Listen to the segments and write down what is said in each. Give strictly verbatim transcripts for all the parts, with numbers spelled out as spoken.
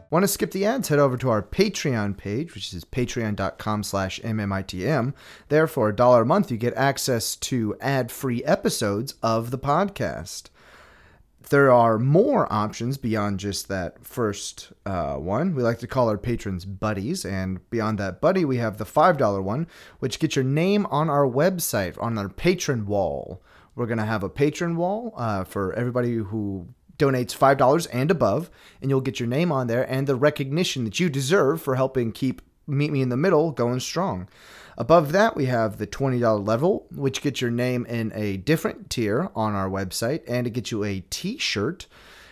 Want to skip the ads? Head over to our Patreon page, which is patreon.com slash MMITM. There, for a dollar a month, you get access to ad-free episodes of the podcast. There are more options beyond just that first uh, one. We like to call our patrons buddies, and beyond that buddy, we have the five dollar one, which gets your name on our website, on our patron wall. We're going to have a patron wall uh, for everybody who donates five dollars and above, and you'll get your name on there and the recognition that you deserve for helping keep Meet Me in the Middle going strong. Above that, we have the twenty dollar level, which gets your name in a different tier on our website, and it gets you a t-shirt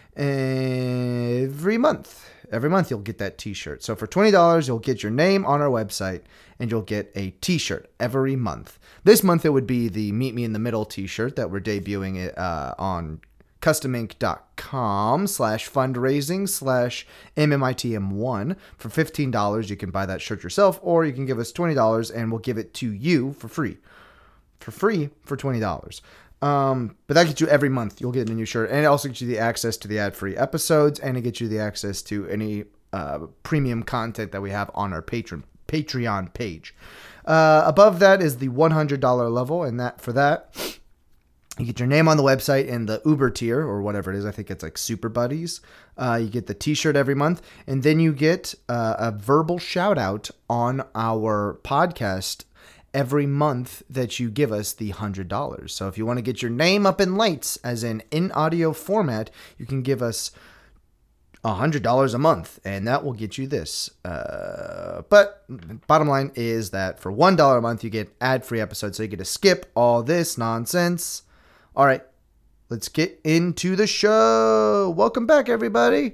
every month. Every month you'll get that t-shirt. So for twenty dollars, you'll get your name on our website, and you'll get a t-shirt every month. This month, it would be the Meet Me in the Middle t-shirt that we're debuting it uh, on customink.com slash fundraising slash MMITM1. For fifteen dollars, you can buy that shirt yourself, or you can give us twenty dollars and we'll give it to you for free. For free for twenty dollars. Um, but that gets you every month. You'll get a new shirt, and it also gets you the access to the ad-free episodes, and it gets you the access to any uh, premium content that we have on our patron Patreon page. Uh, above that is the one hundred dollar level, and that for that, you get your name on the website in the Uber tier, or whatever it is. I think it's like Super Buddies. Uh, you get the t-shirt every month, and then you get uh, a verbal shout out on our podcast every month that you give us the one hundred dollars. So if you want to get your name up in lights, as in in audio format, you can give us one hundred dollars a month, and that will get you this. Uh, but bottom line is that for one dollar a month, you get ad-free episodes, so you get to skip all this nonsense. All right, let's get into the show. Welcome back, everybody.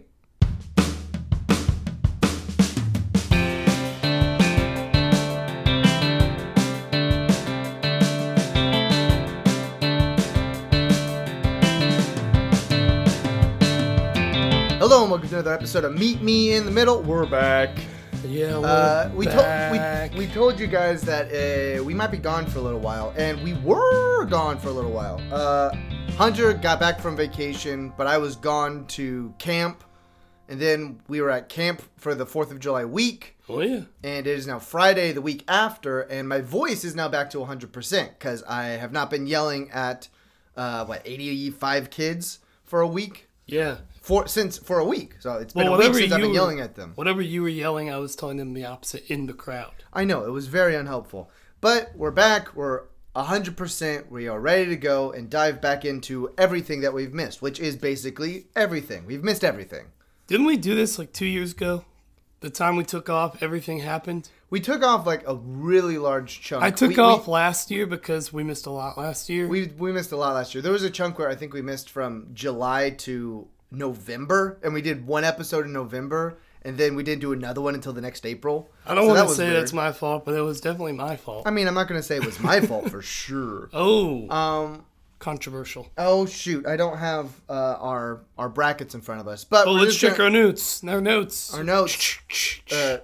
Hello and welcome to another episode of Meet Me in the Middle. We're back. Yeah, we're uh, we back. told we, we told you guys that uh, we might be gone for a little while, and we were gone for a little while. Uh, Hunter got back from vacation, but I was gone to camp, and then we were at camp for the fourth of July week. Oh yeah. And it is now Friday, the week after, and my voice is now back to one hundred percent because I have not been yelling at uh, what eighty-five kids for a week. Yeah. For since for a week, so it's been well, a week since I've been were, yelling at them. Whatever you were yelling, I was telling them the opposite in the crowd. I know, it was very unhelpful. But we're back, we're one hundred percent, we are ready to go and dive back into everything that we've missed, which is basically everything. We've missed everything. Didn't we do this like two years ago? The time we took off, everything happened? We took off like a really large chunk. I took we, off we, last year because we missed a lot last year. We we missed a lot last year. There was a chunk where I think we missed from July to November, and we did one episode in November, and then we didn't do another one until the next April. I don't so want to say weird. That's my fault, but it was definitely my fault. I mean, I'm not going to say it was my fault for sure. Oh, um, controversial. Oh shoot, I don't have uh, our our brackets in front of us, but oh, let's check gonna, our notes. Our notes. Our notes. uh,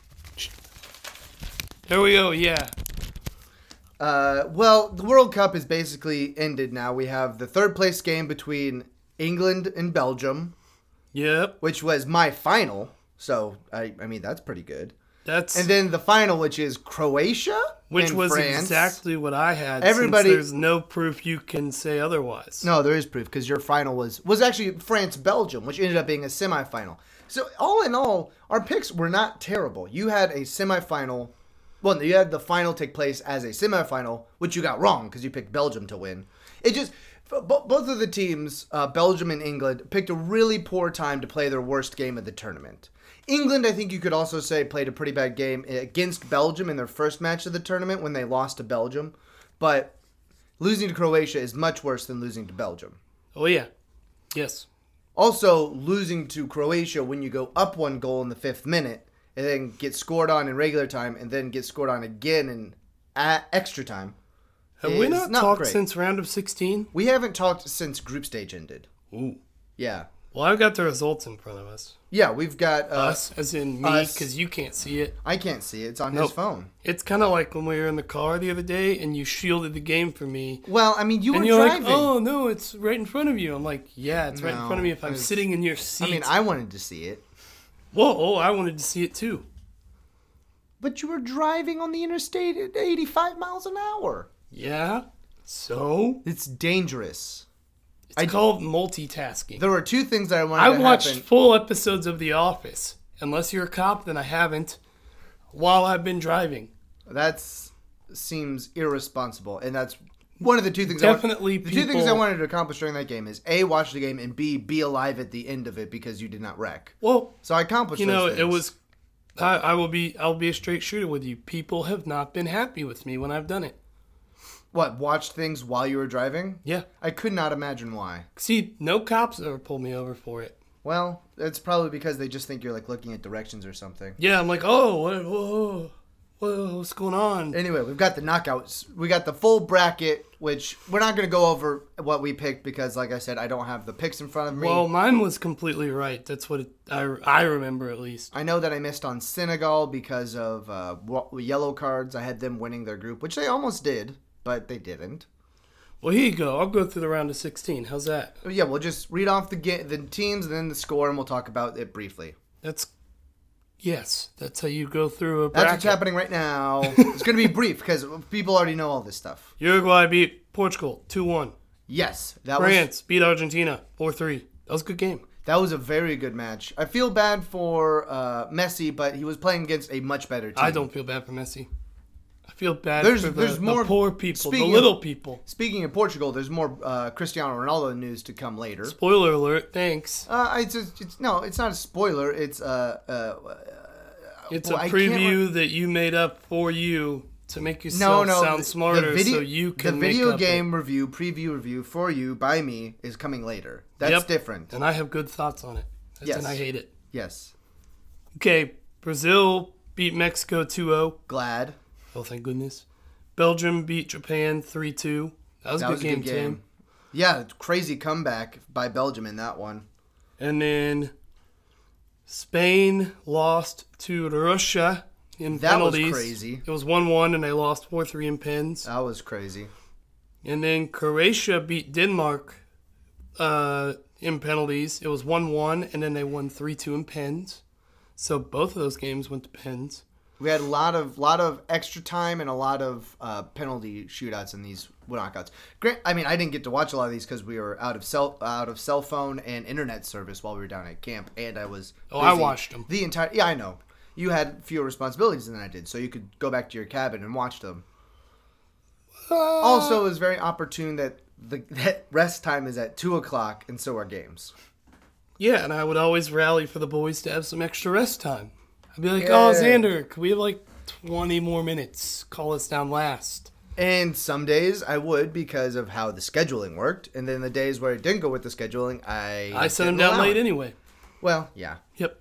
there we go. Yeah. Uh, well, the World Cup is basically ended now. We have the third place game between England and Belgium. Yep. Which was my final. So, I I mean, that's pretty good. That's And then the final, which is Croatia Which and was France. exactly what I had. Everybody, since there's no proof you can say otherwise. No, there is proof, because your final was, was actually France-Belgium, which ended up being a semifinal. So, all in all, our picks were not terrible. You had a semifinal. Well, you had the final take place as a semifinal, which you got wrong, because you picked Belgium to win. It just... Both of the teams, uh, Belgium and England, picked a really poor time to play their worst game of the tournament. England, I think you could also say, played a pretty bad game against Belgium in their first match of the tournament when they lost to Belgium. But losing to Croatia is much worse than losing to Belgium. Oh, yeah. Yes. Also, losing to Croatia when you go up one goal in the fifth minute and then get scored on in regular time and then get scored on again in extra time. Have we not, not talked great. since round of sixteen? We haven't talked since group stage ended. Ooh. Yeah. Well, I've got the results in front of us. Yeah, we've got... Uh, us, as in me, because you can't see it. I can't see it. It's on nope. his phone. It's kind of like when we were in the car the other day and you shielded the game for me. Well, I mean, you and were you're driving. like, oh, no, it's right in front of you. I'm like, yeah, it's no, right in front of me if I'm was, sitting in your seat. I mean, I wanted to see it. Whoa, oh, I wanted to see it too. But you were driving on the interstate at eighty-five miles an hour. Yeah, so? It's dangerous. It's I, called multitasking. There were two things that I wanted I to watched happen. full episodes of The Office. Unless you're a cop, then I haven't. While I've been driving. That seems irresponsible, and that's one of the two things. Definitely, I want, the people, two things I wanted to accomplish during that game is A, watch the game, and B, be alive at the end of it because you did not wreck. Well, so I accomplished. You know, those things. it was. I, I will be. I'll be a straight shooter with you. People have not been happy with me when I've done it. What? Watch things while you were driving? Yeah. I could not imagine why. See, no cops ever pulled me over for it. Well, it's probably because they just think you're like looking at directions or something. Yeah, I'm like, oh, what, whoa, whoa, what's going on? Anyway, we've got the knockouts. We got the full bracket, which we're not going to go over what we picked because, like I said, I don't have the picks in front of me. Well, mine was completely right. That's what it, I, I remember at least. I know that I missed on Senegal because of uh, yellow cards. I had them winning their group, which they almost did, but they didn't. Well, here you go. I'll go through the round of sixteen. How's that? Yeah, we'll just read off the ga- the teams and then the score, and we'll talk about it briefly. That's yes. That's how you go through a bracket. That's what's happening right now. It's going to be brief because people already know all this stuff. Uruguay beat Portugal two one. Yes, that France was, beat Argentina four three. That was a good game. That was a very good match. I feel bad for uh, Messi, but he was playing against a much better team. I don't feel bad for Messi. I feel bad there's, for the, there's more, the poor people, the of, little people. Speaking of Portugal, there's more uh, Cristiano Ronaldo news to come later. Spoiler alert, thanks. Uh, it's, just, it's No, it's not a spoiler. It's, uh, uh, uh, it's well, a preview that you made up for you to make yourself no, no, sound smarter the video, so you can The video make game up review, preview review for you by me is coming later. That's yep. different. And I have good thoughts on it. Yes. And I hate it. Yes. Okay, Brazil beat Mexico two oh. Glad. Oh, thank goodness. Belgium beat Japan three two. That was, that a, good was game, a good game, Tim. Yeah, crazy comeback by Belgium in that one. And then Spain lost to Russia in that penalties. That was crazy. It was one one, and they lost four three in pens. That was crazy. And then Croatia beat Denmark uh, in penalties. It was one one, and then they won three two in pens. So both of those games went to pens. We had a lot of lot of extra time and a lot of uh, penalty shootouts in these knockouts. Grant, I mean, I didn't get to watch a lot of these because we were out of cell out of cell phone and internet service while we were down at camp, and I was oh, I watched them the entire. Yeah, I know. You had fewer responsibilities than I did, so you could go back to your cabin and watch them. Uh, also, it was very opportune that the that rest time is at two o'clock, and so are games. Yeah, and I would always rally for the boys to have some extra rest time. I'd be like, yeah. oh, Xander, could we have like twenty more minutes? Call us down last. And some days I would because of how the scheduling worked. And then the days where it didn't go with the scheduling, I I sent them down allow late it. anyway. Well, yeah. Yep.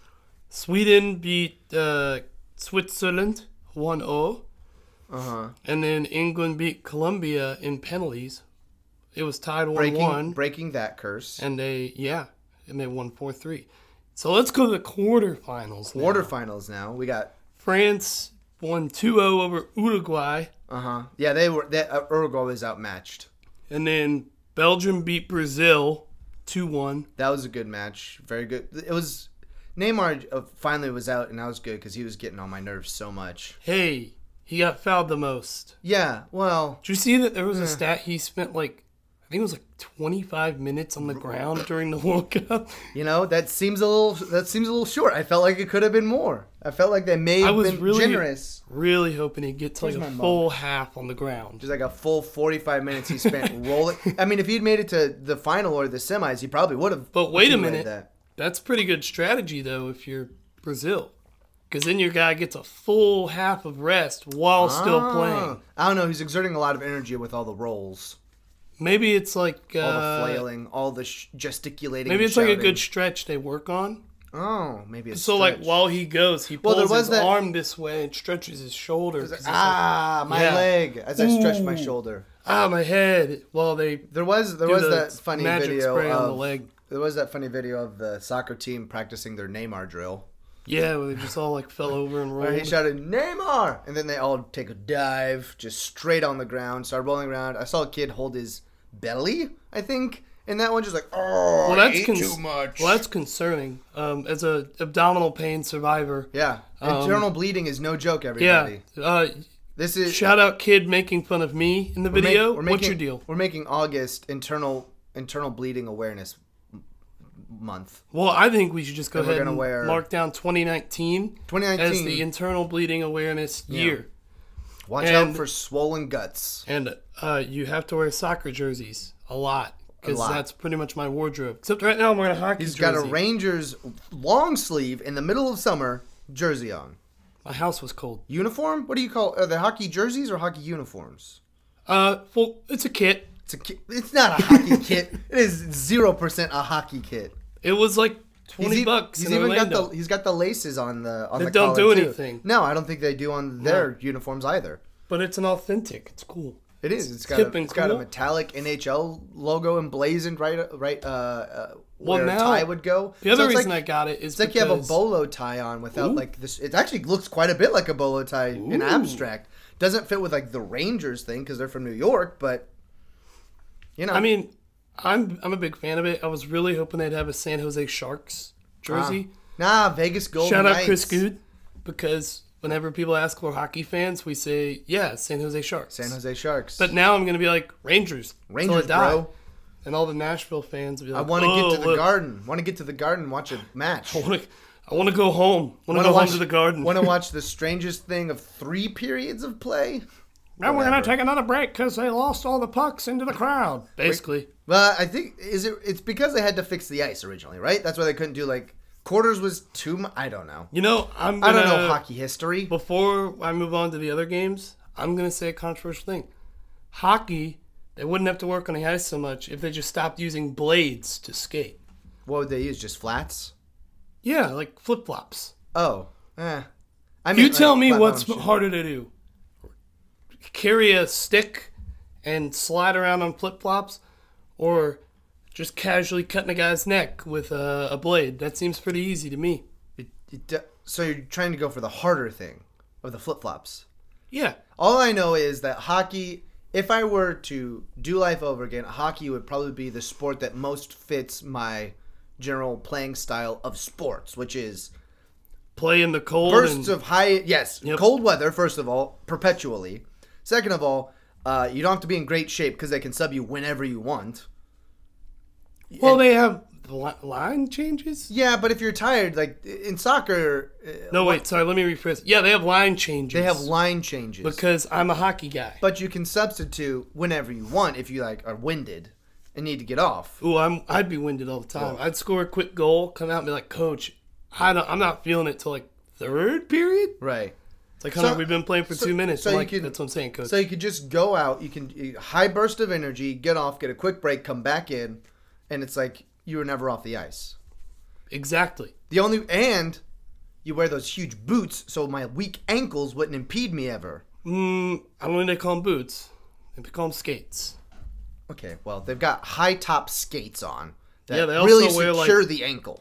Sweden beat uh, Switzerland one oh. Uh-huh. And then England beat Colombia in penalties. It was tied one one. Breaking, breaking that curse. And they, yeah, and they won four three. So let's go to the quarterfinals now. Quarterfinals now. We got France won two oh over Uruguay. Uh-huh. Yeah, they were that uh, Uruguay was outmatched. And then Belgium beat Brazil two one. That was a good match. Very good. It was Neymar uh, finally was out, and that was good because he was getting on my nerves so much. Hey, he got fouled the most. Yeah, well. Did you see that there was a eh. stat he spent like I think it was like twenty-five minutes on the ground during the World Cup. You know, that seems a little that seems a little short. I felt like it could have been more. I felt like they may have I was been really, generous. Really hoping he'd get to like Where's a my full mug? half on the ground. Just like a full forty-five minutes he spent rolling. I mean, if he'd made it to the final or the semis, he probably would have. But wait a minute. That. That's pretty good strategy, though, if you're Brazil. Because then your guy gets a full half of rest while ah, still playing. I don't know. He's exerting a lot of energy with all the rolls. Maybe it's like... Uh, all the flailing, all the sh- gesticulating. Maybe it's shouting. like a good stretch they work on. Oh, maybe a So, stretch. like, while he goes, he well, pulls there was his that... arm this way and stretches his shoulder. Like, like, ah, my yeah. leg. As I stretch my shoulder. Ah, my head. Well, they... There was there do was the that funny magic video spray of... on the leg. There was that funny video of the soccer team practicing their Neymar drill. Yeah, where they just all, like, fell over and rolled. Where he shouted, Neymar! And then they all take a dive, just straight on the ground, start rolling around. I saw a kid hold his belly, I think, And that one just like, oh, Well, I that's ate cons- too much. Well, that's concerning. Um, as a abdominal pain survivor. Yeah. Um, Internal bleeding is no joke, Yeah. everybody. Uh, This is shout out kid making fun of me in the we're make- video. we're What's making- your deal? We're making August internal internal bleeding awareness m- month. Well, I think we should just go And we're ahead gonna and wear- mark down twenty nineteen, twenty as nineteen. the internal bleeding awareness year. Watch and- out for swollen guts. And uh, you have to wear soccer jerseys a lot. Because lot. that's pretty much my wardrobe. Except right now I'm wearing a hockey He's jersey. got a Rangers long sleeve in the middle of summer jersey on. My house was cold. Uniform? What do you call? Are they hockey jerseys or hockey uniforms? Uh, well, it's a kit. It's a ki- It's not a hockey kit. It is zero percent a hockey kit. It was like twenty He's e- bucks. He's in even Orlando. got the he's got the laces on the on That the don't collar, do too. anything. No, I don't think they do on their uniforms either. But it's an authentic. It's cool. It is. It's got hip a, and it's got a cool. metallic N H L logo emblazoned right right uh, uh Well, where now- a tie would go. The other So it's reason like, I got it is it's like you have a because bolo tie on without Ooh. like this. It actually looks quite a bit like a bolo tie in Ooh. abstract. Doesn't fit with like the Rangers thing because they're from New York, but you know. I mean, I'm I'm a big fan of it. I was really hoping they'd have a San Jose Sharks jersey. nah, Vegas Golden Shout out Knights. Chris Good, because whenever people ask for hockey fans, we say, yeah, San Jose Sharks. San Jose Sharks. But now I'm going to be like, Rangers. till I Rangers, die. bro. And all the Nashville fans will be I like, want to oh, get to the look, garden. Want to get to the garden and watch a match. I want to I want to go home. I want to Wanna go watch- home to the garden. Want to watch the strangest thing of three periods of play? Now we're Whatever. going to take another break because they lost all the pucks into the crowd. Basically. Well, I think is it. It's because they had to fix the ice originally, right? That's why they couldn't do like quarters was too much. I don't know. You know, I'm I gonna, don't know hockey history. Before I move on to the other games, I'm going to say a controversial thing. Hockey, they wouldn't have to work on the ice so much if they just stopped using blades to skate. What would they use? Just flats? Yeah, like flip-flops. Oh, eh. I You mean, tell like, me flat what's bottom shit. harder to do. Carry a stick and slide around on flip-flops, or just casually cutting a guy's neck with a, a blade. That seems pretty easy to me. It, it, do- so you're trying to go for the harder thing of the flip flops. Yeah. All I know is that hockey. If I were to do life over again, hockey would probably be the sport that most fits my general playing style of sports, which is Play in the cold. bursts and, of high, yes, Yep. cold weather, first of all, perpetually. Second of all, uh, you don't have to be in great shape because they can sub you whenever you want. well, and- they have li- line changes? Yeah, but if you're tired, like in soccer, uh, No, wait, sorry, let me rephrase. Yeah, they have line changes. they have line changes. Because I'm a hockey guy. But you can substitute whenever you want if you like are winded and need to get off. Ooh, I'm, I'd be winded all the time. Well- I'd score a quick goal, come out and be like, Coach, I don't, I'm not feeling it till like third period. Right. It's like, Hunter, So- we've been playing for so- two minutes. so I'm you like, can- that's what I'm saying, Coach. So you could just go out, you can you- high burst of energy, get off, get a quick break, come back in, and it's like you were never off the ice. exactly. The only and you wear those huge boots so my weak ankles wouldn't impede me ever. Mm, I don't think they call them boots. They call them skates. Okay, well they've got high top skates on that Yeah, they also really wear, secure like- the ankle.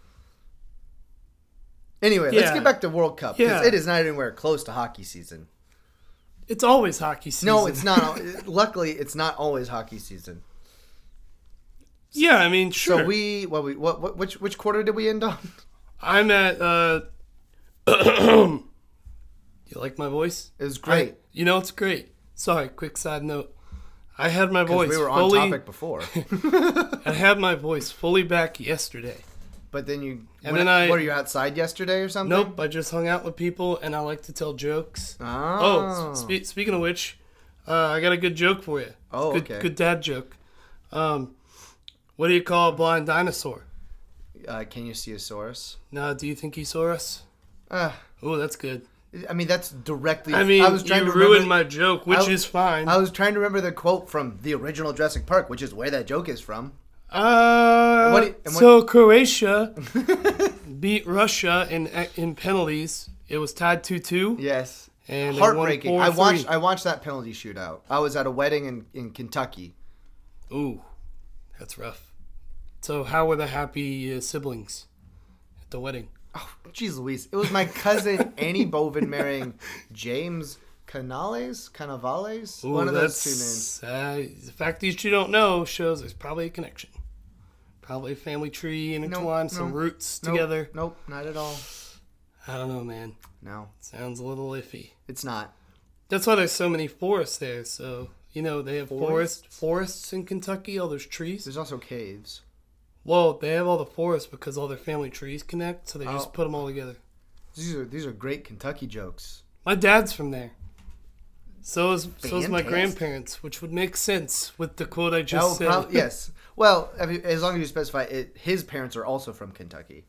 Anyway, let's Yeah. get back to World Cup because Yeah. it is not anywhere close to hockey season. It's always hockey season. No, it's not. Luckily, it's not always hockey season. Yeah, I mean, sure. So we, what we, what, what, which, which quarter did we end on? I'm at, uh... you like my voice? It was great. I- you know, it's great. Sorry, quick side note. I had my voice We were on fully... topic before, I had my voice fully back yesterday. but then you. And went- then I- What, are you outside yesterday or something? Nope, I just hung out with people, and I like to tell jokes. Oh. Oh, spe- speaking of which, uh, I got a good joke for you. Oh, good, okay. Good dad joke. Um, what do you call a blind dinosaur? Uh, can you see a source? Now, do you think he saw us? Uh, Oh, that's good. I mean, that's directly. I mean, I was trying you to remember, ruined my joke, which I- is fine. I was trying to remember the quote from the original Jurassic Park, which is where that joke is from. uh, what do you- and what- so Croatia beat Russia in in penalties. It was tied two two. Yes. And they won Heartbreaking. four I watched. three. I watched that penalty shootout. I was at a wedding in, in Kentucky. Ooh, that's rough. So, how were the happy uh, siblings at the wedding? Oh, jeez Louise. It was my cousin Annie Bovin marrying James Canales? Canavales? Ooh, One of those that's, two names. Uh, the fact that you two don't know shows there's probably a connection. Probably a family tree intertwined, Nope, some nope, roots nope, together. Nope, not at all. I don't know, man. No, Sounds a little iffy. it's not. That's why there's so many forests there. So, you know, they have Forests? forest, forests in Kentucky, all those trees. There's also caves. Well, they have all the forests because all their family trees connect, so they Oh. just put them all together. These are these are great Kentucky jokes. My dad's from there. So is so is my Fantastic. grandparents, which would make sense with the quote I That just will said. prob- yes. Well, if you- as long as you specify it, his parents are also from Kentucky.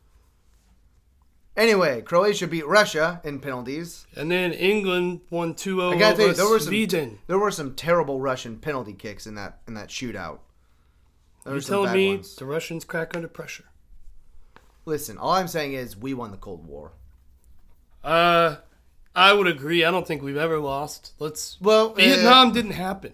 Anyway, Croatia beat Russia in penalties. And then England won two oh I gotta tell you, over there were some Sweden. there were some terrible Russian penalty kicks in that in that shootout. There You were some telling bad me ones. the Russians crack under pressure? Listen, all I'm saying is we won the Cold War. Uh, I would agree. I don't think we've ever lost. Let's. Well, Vietnam uh, didn't happen.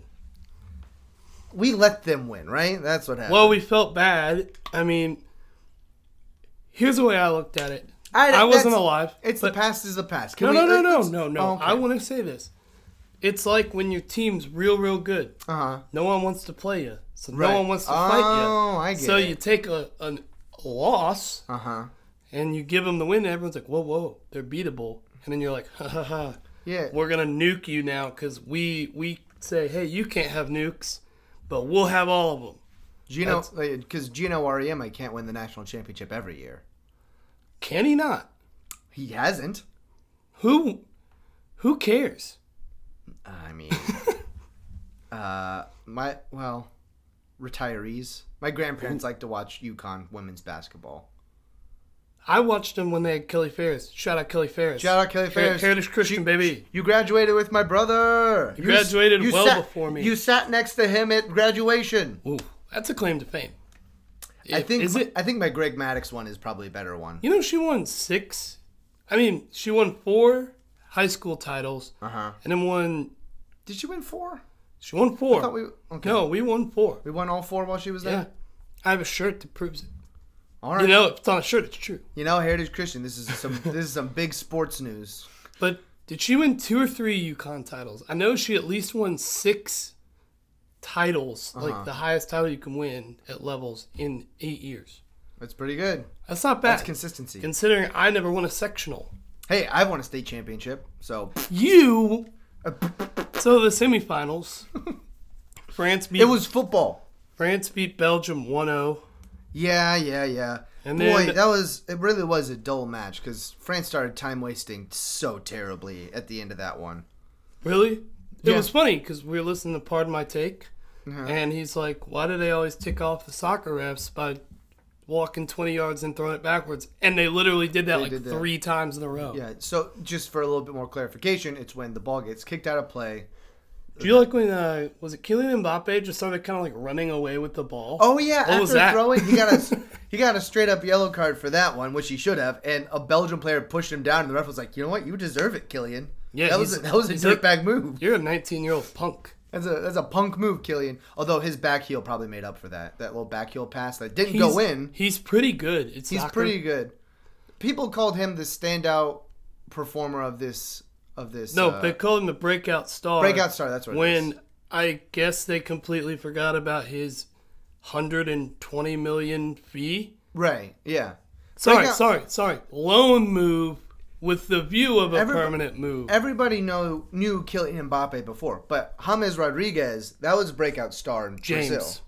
we let them win, right? That's what happened. Well, we felt bad. I mean, here's the way I looked at it. I- I, wasn't that's- alive. it's but the past is the past. Can no, we- no, no, no, let's- no, no. Oh, okay. I want to say this. It's like when your team's real, real good. Uh-huh. No one wants to play you, so Right. no one wants to Oh, fight you. I get so it. you take a, a, a loss Uh-huh. and you give them the win. And everyone's like, "Whoa, whoa, they're beatable." And then you're like, "Ha ha ha, Yeah. we're gonna nuke you now because we we say, hey, you can't have nukes, but we'll have all of them." Gino, That's- because Gino Auriemma can't win the national championship every year. Can he not? He hasn't. Who who cares? I mean, uh, my well, retirees. My grandparents like to watch UConn women's basketball. I watched him when they had Kelly Ferris. Shout out Kelly Ferris. Shout out Kelly Ferris. Heritage Christian, She- baby. You graduated with my brother. You graduated you well sat- before me. You sat next to him at graduation. Ooh, that's a claim to fame. I If- think. Is it? I think my Greg Maddox one is probably a better one. You know, she won six. I mean, she won four high school titles, Uh huh. and then won. Did she win four? She won four. I thought we. Okay. No, we won four. We won all four while she was Yeah, there. I have a shirt that proves it. All right. You know, if it's on a shirt, it's true. You know, Heritage Christian. This is some. this is some big sports news. But did she win two or three UConn titles? I know she at least won six titles, Uh-huh. like the highest title you can win at levels in eight years. That's pretty good. That's not bad. That's consistency. Considering I never won a sectional. Hey, I've won a state championship, so You. So the semifinals. France beat it was football. France beat Belgium one oh. Yeah, yeah, yeah. And Boy, then- that was it. Really was a dull match because France started time wasting so terribly at the end of that one. Really? It Yeah. was funny because we were listening to Pardon My Take, Uh-huh. and he's like, "Why do they always tick off the soccer refs by walking twenty yards and throwing it backwards?" And they literally did that They like did that. three times in a row. Yeah. So just for a little bit more clarification, it's when the ball gets kicked out of play. Do you like when uh, was it Kylian Mbappe just started kind of like running away with the ball? Oh yeah, What after was that? throwing, he got a he got a straight up yellow card for that one, which he should have. And a Belgian player pushed him down, and the ref was like, "You know what? You deserve it, Killian." Yeah, that was he's- a, that was a he's like- dirtbag move. You're a nineteen year old punk. That's a that's a punk move, Killian. Although his back heel probably made up for that. That little back heel pass that didn't He's, go in. He's pretty good. It's He's soccer. pretty good. People called him the standout performer of this of this. No, uh, they call him the breakout star. breakout star. That's what it is. When I guess they completely forgot about his one hundred twenty million fee. Right. Yeah. Sorry, Breakout- sorry, sorry. Loan move with the view of a Everybo- permanent move. Everybody know knew Kylian Mbappe before, but James Rodriguez, that was breakout star in James. Brazil.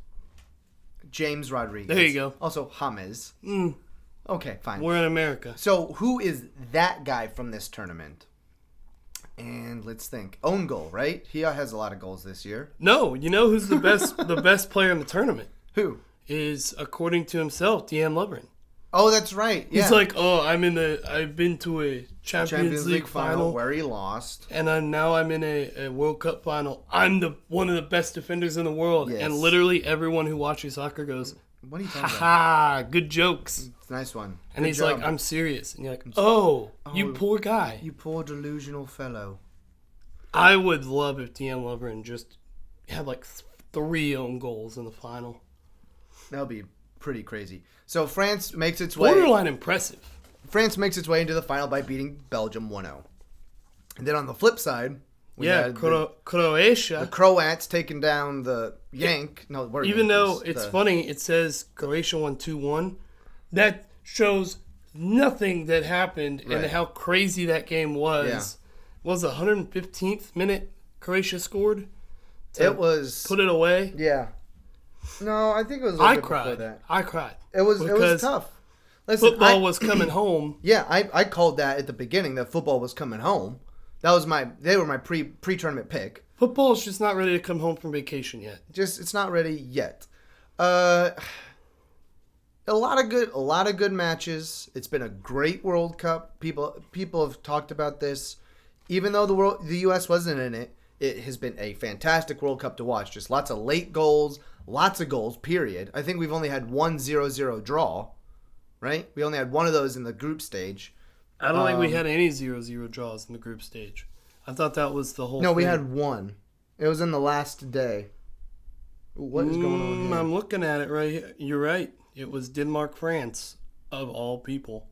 James Rodriguez. There you go. Also James. Mm, Okay, fine. we're in America. So who is that guy from this tournament? And let's think. Own goal, right? He has a lot of goals this year. No, you know who's the best the best player in the tournament? Who? Is, according to himself, Deanne Lovren. Oh, that's right. Yeah. He's like, oh, I'm in a, I've been to a Champions, Champions League, League final, final, where he lost. and I'm now I'm in a, a World Cup final. I'm the one of the best defenders in the world, Yes. and literally everyone who watches soccer goes, What are you ha talking about? ha, good jokes. It's a nice one. And Good he's job. like, I'm serious, and you're like, oh, you Oh. poor guy. You poor delusional fellow. I would love if Deanne Lovren just had like th- three own goals in the final. That would be pretty crazy. So France makes its way. Borderline impressive. France makes its way into the final by beating Belgium one oh. And then on the flip side, We yeah, had Cro- the, Croatia. the Croats taking down the Yank. No, we're Even Yankees. though it's The- funny, it says Croatia won two one. That shows nothing that happened Right. and how crazy that game was. Yeah. Was the one hundred fifteenth minute Croatia scored? to It was. Put it away. Yeah. No, I think it was. A little I bit before cried. that. I cried. It was. It was Because tough. Listen, Football I- was coming home. Yeah, I, I called that at the beginning that football was coming home. That was my. They were my pre pre tournament pick. Football's just not ready to come home from vacation yet. Just it's not ready yet. Uh, a lot of good, a lot of good matches. It's been a great World Cup. People people have talked about this. Even though the world, the U S wasn't in it, it has been a fantastic World Cup to watch. Just lots of late goals, lots of goals. Period. I think we've only had one zero zero draw, right? We only had one of those in the group stage. I don't think we Um, had any zero zero draws in the group stage. I thought that was the whole No, we thing. had one. It was in the last day. What is going on Mm, here? I'm looking at it right here. You're right. It was Denmark, France, of all people.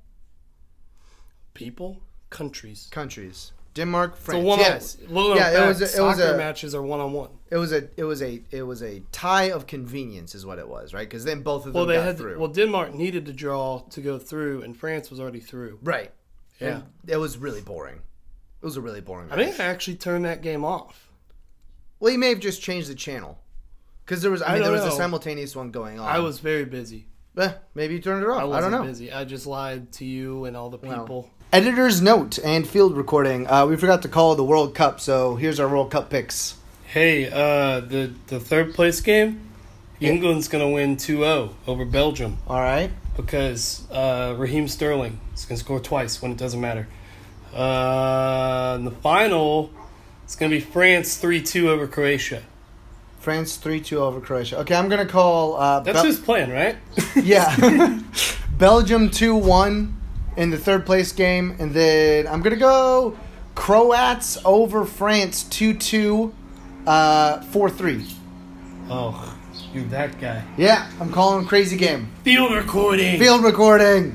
People? Countries. Countries. Denmark, So France. one yes. on, little Yeah, it back, was a- it was soccer a- matches are one on one. It was a it was a it was a tie of convenience is what it was, right? Because then both of them Well, they got had through. well Denmark needed to draw to go through, and France was already through. right. Yeah. And it was really boring. It was a really boring. I think I actually turned that game off. Well, he may have just changed the channel. Because there was I I mean there don't was a know. simultaneous one going on. I was very busy. Eh, maybe you turned it off. I I, wasn't don't know. busy. I just lied to you and all the Well. people. Editor's note and field recording. Uh, we forgot to call the World Cup, so here's our World Cup picks. Hey, uh, the the third place game, England's gonna win two oh over Belgium. All right. Because uh, Raheem Sterling is going to score twice when it doesn't matter. Uh, in the final, it's going to be France three two over Croatia. France three two over Croatia. Okay, I'm gonna call. Uh, That's Bel- his plan, right? Yeah. Belgium two one in the third place game. And then I'm going to go Croats over France two two, uh, four three. Oh, you're that guy. Yeah, I'm calling crazy game. Field recording. Field recording.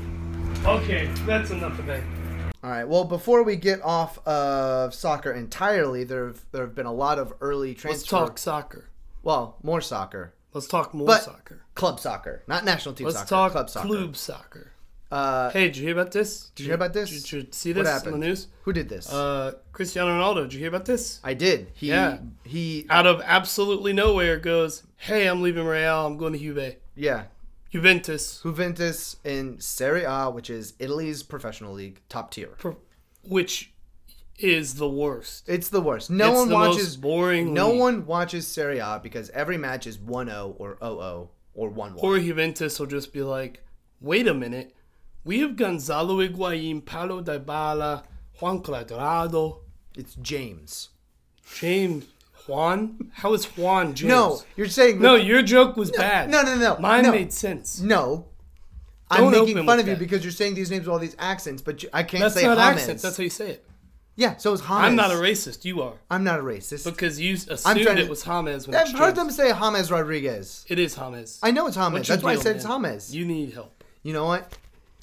Okay, that's enough of that. All right. Well, before we get off of soccer entirely, there have, there have been a lot of early transfer. Let's talk soccer. Well, more soccer. Let's talk more But- soccer. Club soccer. Not national team Let's soccer. talk club soccer. club soccer. Uh, Hey, did you hear about this? Did you hear about this? Did you see What this on happened? the news? Who did this? Uh, Cristiano Ronaldo. Did you hear about this? I did. He, yeah. He. Out of absolutely nowhere goes, hey, I'm leaving Real. I'm going to Juve. Yeah. Juventus. Juventus in Serie A, which is Italy's professional league, top tier. Per- which is the worst. It's the worst. No It's one the watches. most boring No league. one watches Serie A because every match is one oh or oh oh or one one. Or Juventus will just be like, wait a minute. We have Gonzalo Higuain, Paulo Dybala, Juan Cuadrado, It's James. James, Juan? How is Juan James? No, you're saying No, your joke was bad. No, no, no. Mine no. made sense. No. Don't I'm making open fun with of you that. because you're saying these names with all these accents, but you, I can't That's say not James. accents. That's how you say it. Yeah, so is James. I'm not a racist. You are. I'm not a racist. Because you assumed trying to- it was James when I've it's heard James. them say James Rodriguez. It is James. I know it's James. What's your That's why I deal, said it's man? James. You, You need help. know what?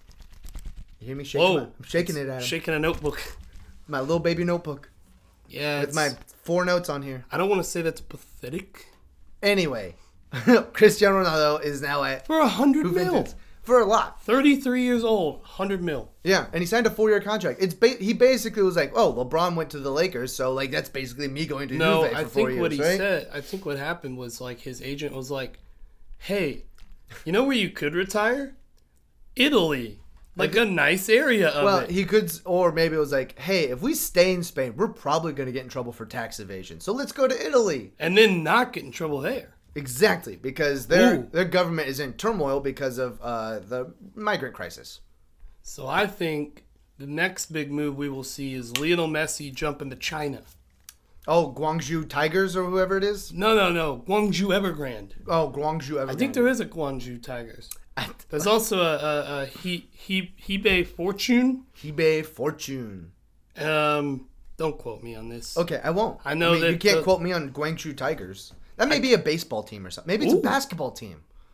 You hear me shaking? Whoa. My, I'm shaking it at him. Shaking a notebook. My little baby notebook Yeah, with it's, my four notes on here. I don't want to say that's pathetic. Anyway, Cristiano Ronaldo is now at For a hundred mil. Juventus for a lot. thirty-three years old, one hundred mil. Yeah, and he signed a four-year contract. It's ba- he basically was like, "Oh, LeBron went to the Lakers, so like that's basically me going to No, Juve for I four think what years, he right?" said, I think what happened was like his agent was like, hey, you know where you could retire? Italy. Like a nice area of Well, it. he could, s- or maybe it was like, "Hey, if we stay in Spain, we're probably going to get in trouble for tax evasion, so let's go to Italy." And then not get in trouble there. Exactly, because their Ooh. their government is in turmoil because of uh, the migrant crisis. So I think the next big move we will see is Lionel Messi jumping to China. Oh, Guangzhou Tigers or whoever it is. No, no, no. Guangzhou Evergrande. Oh, Guangzhou. Evergrande. I think there is a Guangzhou Tigers. There's also a, a, a he, he, Hebei Fortune. Hebei Fortune. Um, don't quote me on this. Okay, I won't. I know mean, that you can't the- quote me on Guangzhou Tigers. That may be a baseball team or something. Maybe it's Ooh. a basketball team.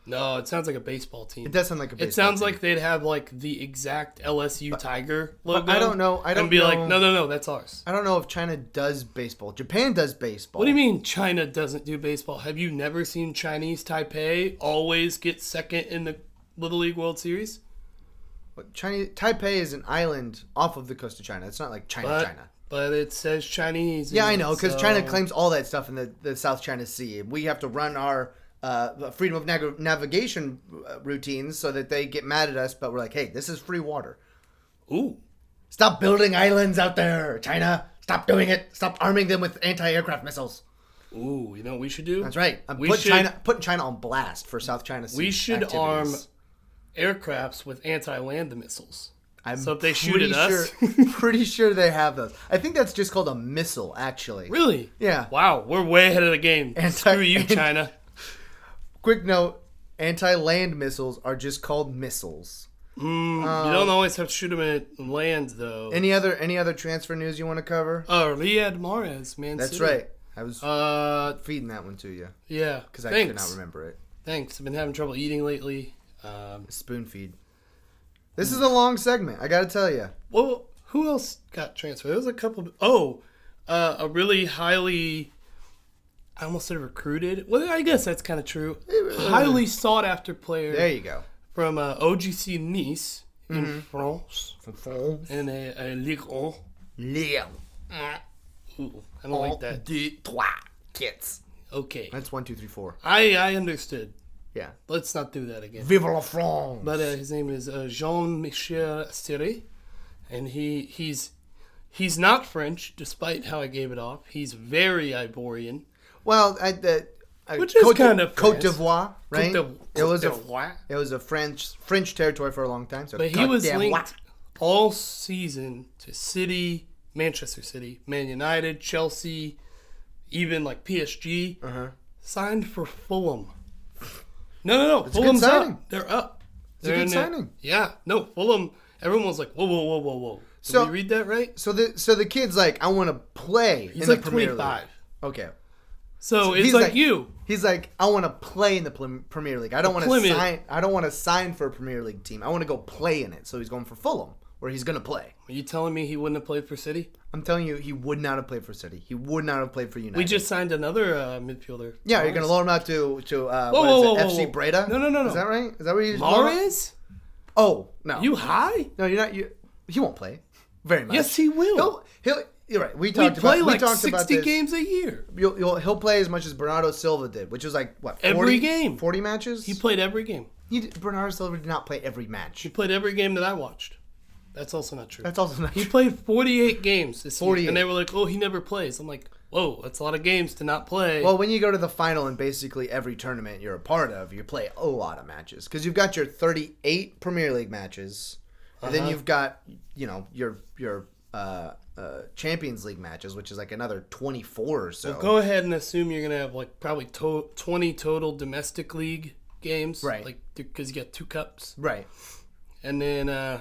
No, it sounds like a baseball team. It does sound like a baseball It sounds team. like they'd have like the exact L S U Tiger logo. but I don't know- I don't and be like, know- no, no, no, that's ours. I don't know if China does baseball. Japan does baseball. What do you mean China doesn't do baseball? Have you never seen Chinese Taipei always get second in the Little League World Series? Chinese Taipei is an island off of the coast of China. It's not like China, But, China. but it says Chinese. Yeah, in I it, know, because so- China claims all that stuff in the, the South China Sea. We have to run our uh, freedom of nav- navigation uh, routines so that they get mad at us, but we're like, hey, this is free water. Ooh. Stop building islands out there, China. Stop doing it. Stop arming them with anti-aircraft missiles. Ooh, you know what we should do? That's right. I'm We put should- China, putting China on blast for South China Sea We should activities. arm aircrafts with anti-land missiles. I'm So if they shoot pretty at us- sure, pretty sure they have those. I think that's just called a missile, actually. Really? Yeah. Wow, we're way ahead of the game. Anti- Screw you, anti- China. Quick note: anti-land missiles are just called missiles. Mm, you don't always have to shoot them at land, though. Any other any other transfer news you want to cover? Oh, Riyad Mahrez, man. That's City. right. I was Uh, feeding that one to you yeah. because I Thanks. could not remember it. Thanks. I've been having trouble eating lately. Um, Spoon feed. This is a long segment. I got to tell you. well, who else got transferred? There was a couple. Of, oh, uh, a really highly. I almost said recruited. Well, I guess that's kind of true. Highly sought after player There you go. from uh, O G C Nice in Mm-hmm. France in a, a Ligue one. Liam. Ooh, I don't like that. Deux, trois, kits. Okay, That's one, two, three, four. I I understood. Yeah. Let's not do that again. Vive la France. But uh, his name is uh, Jean-Michel Siri, and he he's he's not French, despite how I gave it off. He's very Ivorian. Well, I, the, I, Which is Côte, kind of Côte France. d'Ivoire, right? Côte it was a d'Ivoire. it was a French French territory for a long time. So But he Côte was d'Ivoire. linked all season to City, Manchester City, Man United, Chelsea, even like P S G. Uh-huh. Signed for Fulham. No, no, no. a good Fulham's signing. up. They're up. a They're good in there. signing. Yeah. No, Fulham. Everyone was like, whoa, whoa, whoa, whoa, whoa. Did So- we read that right? So the so the kid's like, I want to play He's in like the Premier twenty-five. League. Okay. So, it's he's like, like- you. He's like, I want to play in the Plym- Premier League. I don't want to Plymouth. sign. I don't want to sign for a Premier League team. I want to go play in it. So he's going for Fulham, where he's going to play. Are you telling me he wouldn't have played for City? I'm telling you, he would not have played for City. He would not have played for United. We just signed another uh, midfielder. yeah, you're going to loan him out to to uh, Whoa, what whoa, is it, whoa, whoa, F C whoa. Breda? No, no, no, no. Is that right? Is that what you loan him? Mahrez? Oh no, You high? no, you're not. You he won't play very much. Yes, he will. He'll he'll. You're right. We We talked play about like we talked about sixty this. games a year. You'll, you'll, he'll play as much as Bernardo Silva did, which was like what forty, Every game. forty matches. He played every game. He did, Bernardo Silva did not play every match. He played every game that I watched. That's also not true. That's also not He true. played forty-eight games this year. forty-eight. And they were like, oh, he never plays. I'm like, whoa, that's a lot of games to not play. Well, when you go to the final in basically every tournament you're a part of, you play a lot of matches because you've got your thirty-eight Premier League matches, and then Uh-huh. you've got you know your your uh, uh, Champions League matches, which is like another twenty-four or so. Go ahead and assume you're going to have like probably to- twenty total domestic league games. Right. Like, because you got two cups. Right. And then, uh,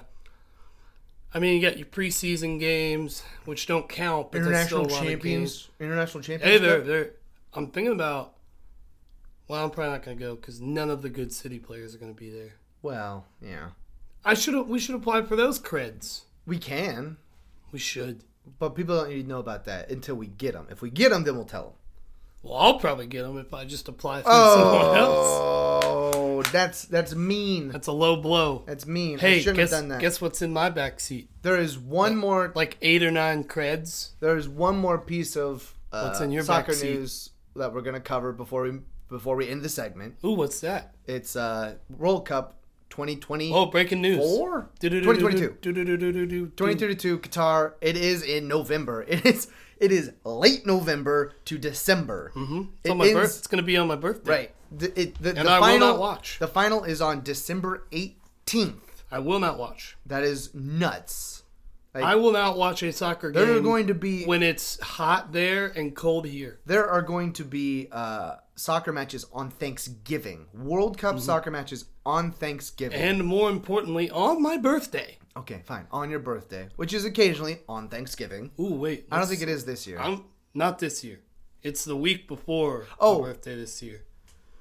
I mean, you got your preseason games, which don't count, but that's still International a lot of games. champions. International champions. Hey, they're, Cup? they're, I'm thinking about, well, I'm probably not going to go because none of the good City players are going to be there. Well, yeah, I should have. We should apply for those creds. we can, We should. but people don't need to know about that until we get them. If we get them, then we'll tell them. Well, I'll probably get them if I just apply for someone else. Oh, that's that's mean. That's a low blow. That's mean. I Hey, shouldn't guess have done that. guess what's in my back seat? There is one more. Like eight or nine creds. There's one more piece of uh, What's in your soccer backseat? news that we're gonna cover before we before we end the segment. Ooh, what's that? It's uh, World Cup twenty twenty-four. Oh, breaking news. twenty twenty-two. twenty twenty twenty-two Qatar. It is in November. It is it is late November to December. Mm-hmm. It's It on my ends- birth. It's gonna be on my birthday. Right. The, it, the, And the I will final, not watch. The final is on December eighteenth. I will not watch. That is nuts. Like, I will not watch a soccer game. there are going to be when it's hot there and cold here. there are going to be uh, soccer matches on Thanksgiving. World Cup soccer matches on Thanksgiving. And more importantly, on my birthday. okay, fine. On your birthday, which is occasionally on Thanksgiving. Ooh, wait. I don't think it is this year. I'm not this year. It's the week before Oh. my birthday this year.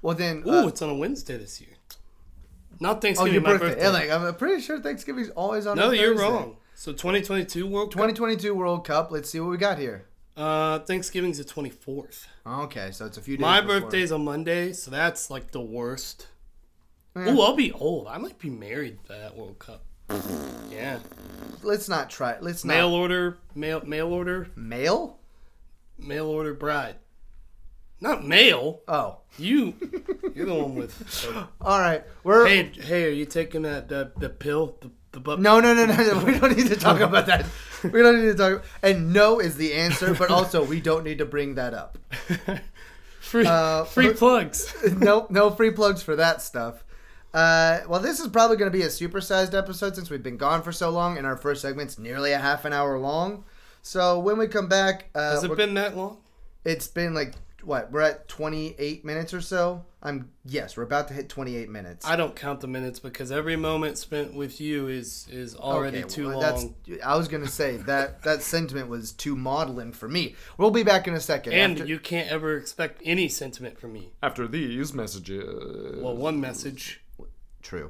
Well, then... Ooh, uh, it's on a Wednesday this year. Not oh, Thanksgiving, your my birthday. birthday. Yeah, like, I'm pretty sure Thanksgiving's always on no, a you're Thursday. wrong. So twenty twenty-two World twenty twenty-two World Cup. Let's see what we got here. Cup? Uh, Thanksgiving's the twenty-fourth. Okay, so it's a few days My before. birthday's on Monday, so that's like the worst. Eh, Ooh, I'll be old. I might be married by that World Cup. Yeah. let's not try. Let's Mail not. order, mail, mail order, Mail? mail order bride. Not mail. Oh. You, you're the one with. All right. We're... Hey, hey, are you taking that the, the pill? The, the butt? No, no, no, no, no. We don't need to talk about that. We don't need to talk. And no is the answer, but also we don't need to bring that up. free, Uh, free plugs. no, no free plugs for that stuff. Uh, well, this is probably going to be a supersized episode since we've been gone for so long, and our first segment's nearly a half an hour long. So when we come back, uh, Has it we're- been that long? it's been like what? We're at twenty-eight minutes or so. I'm yes, we're about to hit twenty-eight minutes. I don't count the minutes because every moment spent with you is is already Okay, too well, long. That's, I was gonna say that that sentiment was too maudlin for me. We'll be back in a second. And after- you can't ever expect any sentiment from me. After these messages. Well, one message. True.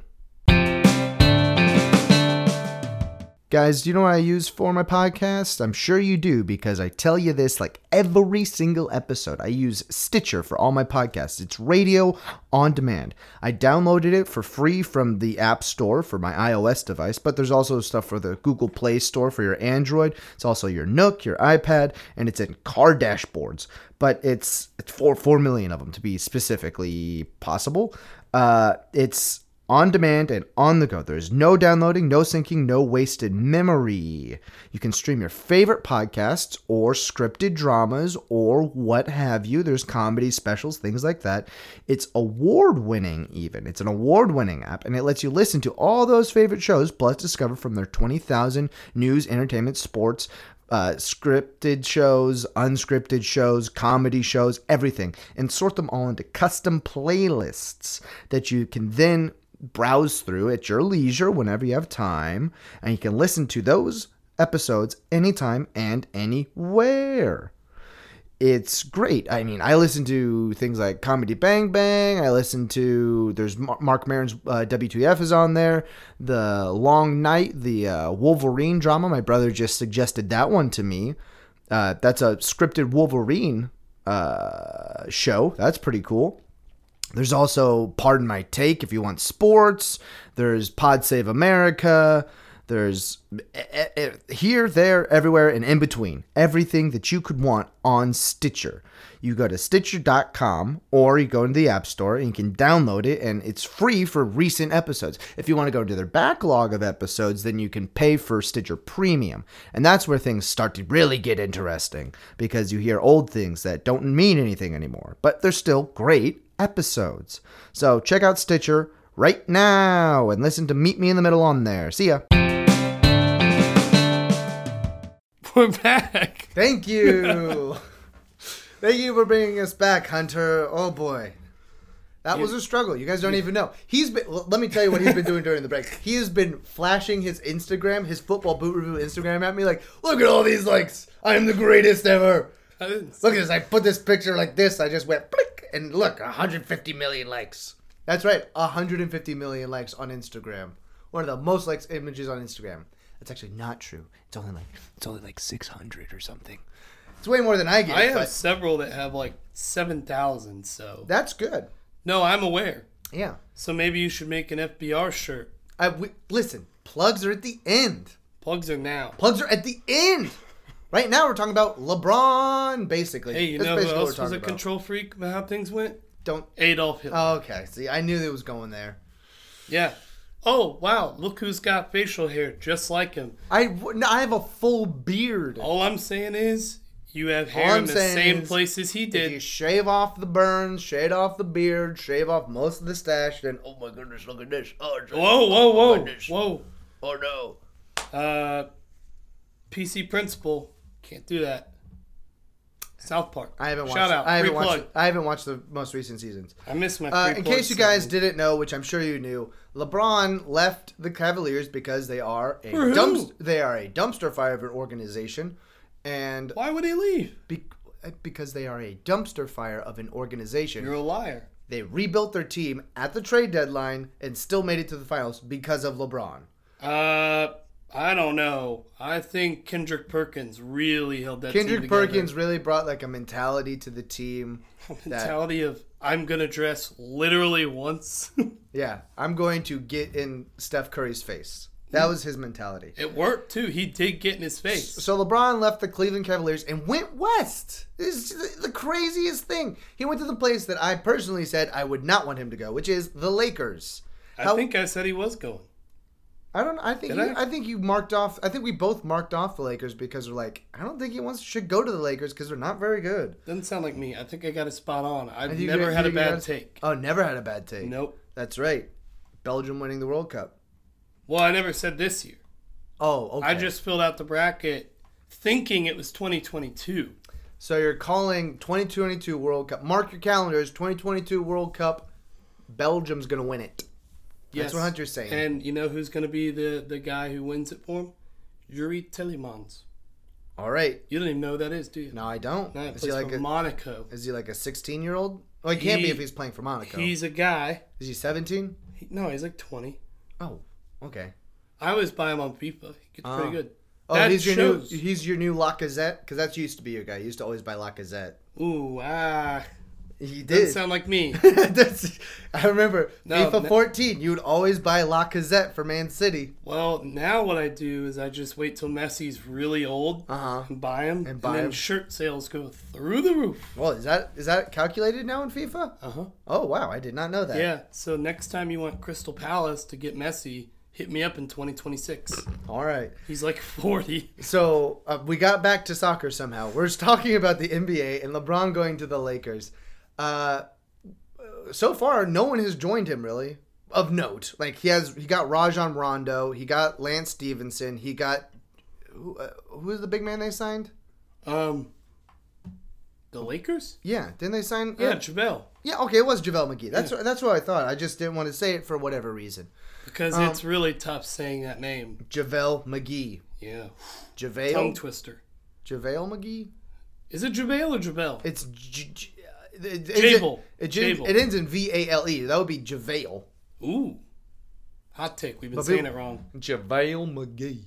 Guys, do you know what I use for my podcast? I'm sure you do because I tell you this like every single episode. I use Stitcher for all my podcasts. It's radio on demand. I downloaded it for free from the App Store for my iOS device, but there's also stuff for the Google Play Store for your Android. It's also your Nook, your iPad, and it's in car dashboards. But it's, it's four, four million of them to be specifically possible. Uh, it's on demand and on the go. There's no downloading, no syncing, no wasted memory. You can stream your favorite podcasts or scripted dramas or what have you. There's comedy specials, things like that. It's award-winning even. It's an award-winning app, and it lets you listen to all those favorite shows, plus discover from their twenty thousand news, entertainment, sports, Uh, scripted shows, unscripted shows, comedy shows, everything, and sort them all into custom playlists that you can then browse through at your leisure whenever you have time, and you can listen to those episodes anytime and anywhere. It's great. I mean, I listen to things like Comedy Bang Bang. I listen to, there's Mark Maron's uh, W T F is on there. The Long Night, the uh, Wolverine drama. My brother just suggested that one to me. Uh, that's a scripted Wolverine uh, show. That's pretty cool. There's also Pardon My Take if you want sports. There's Pod Save America. There's here, there, everywhere, and in between. Everything that you could want on Stitcher. You go to Stitcher dot com or you go into the App Store and you can download it, and it's free for recent episodes. If you want to go to their backlog of episodes, then you can pay for Stitcher Premium. And that's where things start to really get interesting because you hear old things that don't mean anything anymore, but they're still great episodes. So check out Stitcher right now and listen to Meet Me in the Middle on there. See ya. We're back. Thank you. Thank you for bringing us back, Hunter. Oh boy. That was a struggle. You guys don't even know. He's been, l- let me tell you what he's been doing during the break. He has been flashing his Instagram, his football boot review Instagram at me like, look at all these likes. I am the greatest ever. I didn't Look at this. I put this picture like this. I just went blick and look, one hundred fifty million likes. That's right. one hundred fifty million likes on Instagram. One of the most liked images on Instagram. That's actually not true. It's only like it's only like six hundred or something. It's way more than I get. I have but several that have like seven thousand, so. that's good. No, I'm aware. Yeah. So maybe you should make an F B R shirt. I we, listen. Plugs are at the end. Plugs are now. Plugs are at the end. Right now we're talking about LeBron, basically. Hey, you That's know who basically what else we're was a talking about. control freak about how things went? Don't. Adolf Hitler. Oh, okay. See, I knew it was going there. Yeah. Oh, wow. Look who's got facial hair just like him. I, no, I have a full beard. All I'm saying is you have All hair I'm in the saying same is, place as he If you did. shave off the burns, shave off the beard, shave off most of the stash, then oh my goodness, look at this. Oh, it's- Whoa, whoa, oh my whoa. goodness. Whoa. Oh no. Uh, P C Principal. Can't do that. South Park. I haven't watched. Shout out. I haven't Free watched. plug. I haven't watched the most recent seasons. I missed my Uh, free in plug case you guys segment. didn't know, which I'm sure you knew, LeBron left the Cavaliers because they are a For who? dumpst- they are a dumpster fire of an organization, and Why would he leave? be- because they are a dumpster fire of an organization. You're a liar. They rebuilt their team at the trade deadline and still made it to the finals because of LeBron. Uh, I don't know. I think Kendrick Perkins really held that Kendrick team together. Perkins really brought like a mentality to the team. that, Mentality of, I'm going to dress literally once. yeah, I'm going to get in Steph Curry's face. That was his mentality. It worked, too. He did get in his face. So LeBron left the Cleveland Cavaliers and went west. This is the craziest thing. He went to the place that I personally said I would not want him to go, which is the Lakers. I How, think I said he was going. I don't. I think. Did You, I? I think you marked off. I think we both marked off the Lakers because we're like, I don't think he wants should go to the Lakers because they're not very good. Doesn't sound like me. I think I got it spot on. I've I think never you- had a you bad guys- take. Oh, never had a bad take. Nope. That's right. Belgium winning the World Cup. Well, I never said this year. Oh, okay. I just filled out the bracket thinking it was twenty twenty-two. So you're calling twenty twenty-two World Cup. Mark your calendars. twenty twenty-two World Cup. Belgium's gonna win it. That's Yes. what Hunter's saying. And you know who's going to be the, the guy who wins it for him? Yuri Telemans. All right. You don't even know who that is, do you? No, I don't. No, he is he plays like for a Monaco. Is he like a sixteen year old? Well, he can't be He- if he's playing for Monaco. He's a guy. Is he seventeen? He, no, he's like twenty. Oh, okay. I always buy him on FIFA. He gets Oh. pretty good. Oh, That he's your shows. new he's your new Lacazette because that's used to be your guy. You used to always buy Lacazette. Ooh, ah. He Doesn't did. sound like me. That's, I remember No, FIFA no. fourteen. You would always buy Lacazette for Man City. Well, now what I do is I just wait till Messi's really old Uh huh. and buy him. And And, buy then him. shirt sales go through the roof. Well, is that is that calculated now in FIFA? Uh-huh. Oh wow, I did not know that. Yeah, so next time you want Crystal Palace to get Messi, hit me up in twenty twenty-six. All right. He's like forty. So uh, we got back to soccer somehow. We're just talking about the N B A and LeBron going to the Lakers. Uh, so far, no one has joined him really of note. Like he has, he got Rajon Rondo, he got Lance Stevenson, he got who? Uh, who is the big man they signed? Um, the Lakers? Yeah, didn't they sign? Yeah, uh, JaVale. yeah. Okay, it was JaVale McGee. That's that's what I thought. I just didn't want to say it for whatever reason. Because Um, it's really tough saying that name. JaVale McGee. Yeah. Tongue JaVale. twister. JaVale McGee. Is it JaVale or JaVale? It's J- J- it, it, Jabal. it, it, Jabal. it ends in V A L E. That would be JaVale. Ooh. Hot take. We've been But saying people- it wrong. JaVale McGee.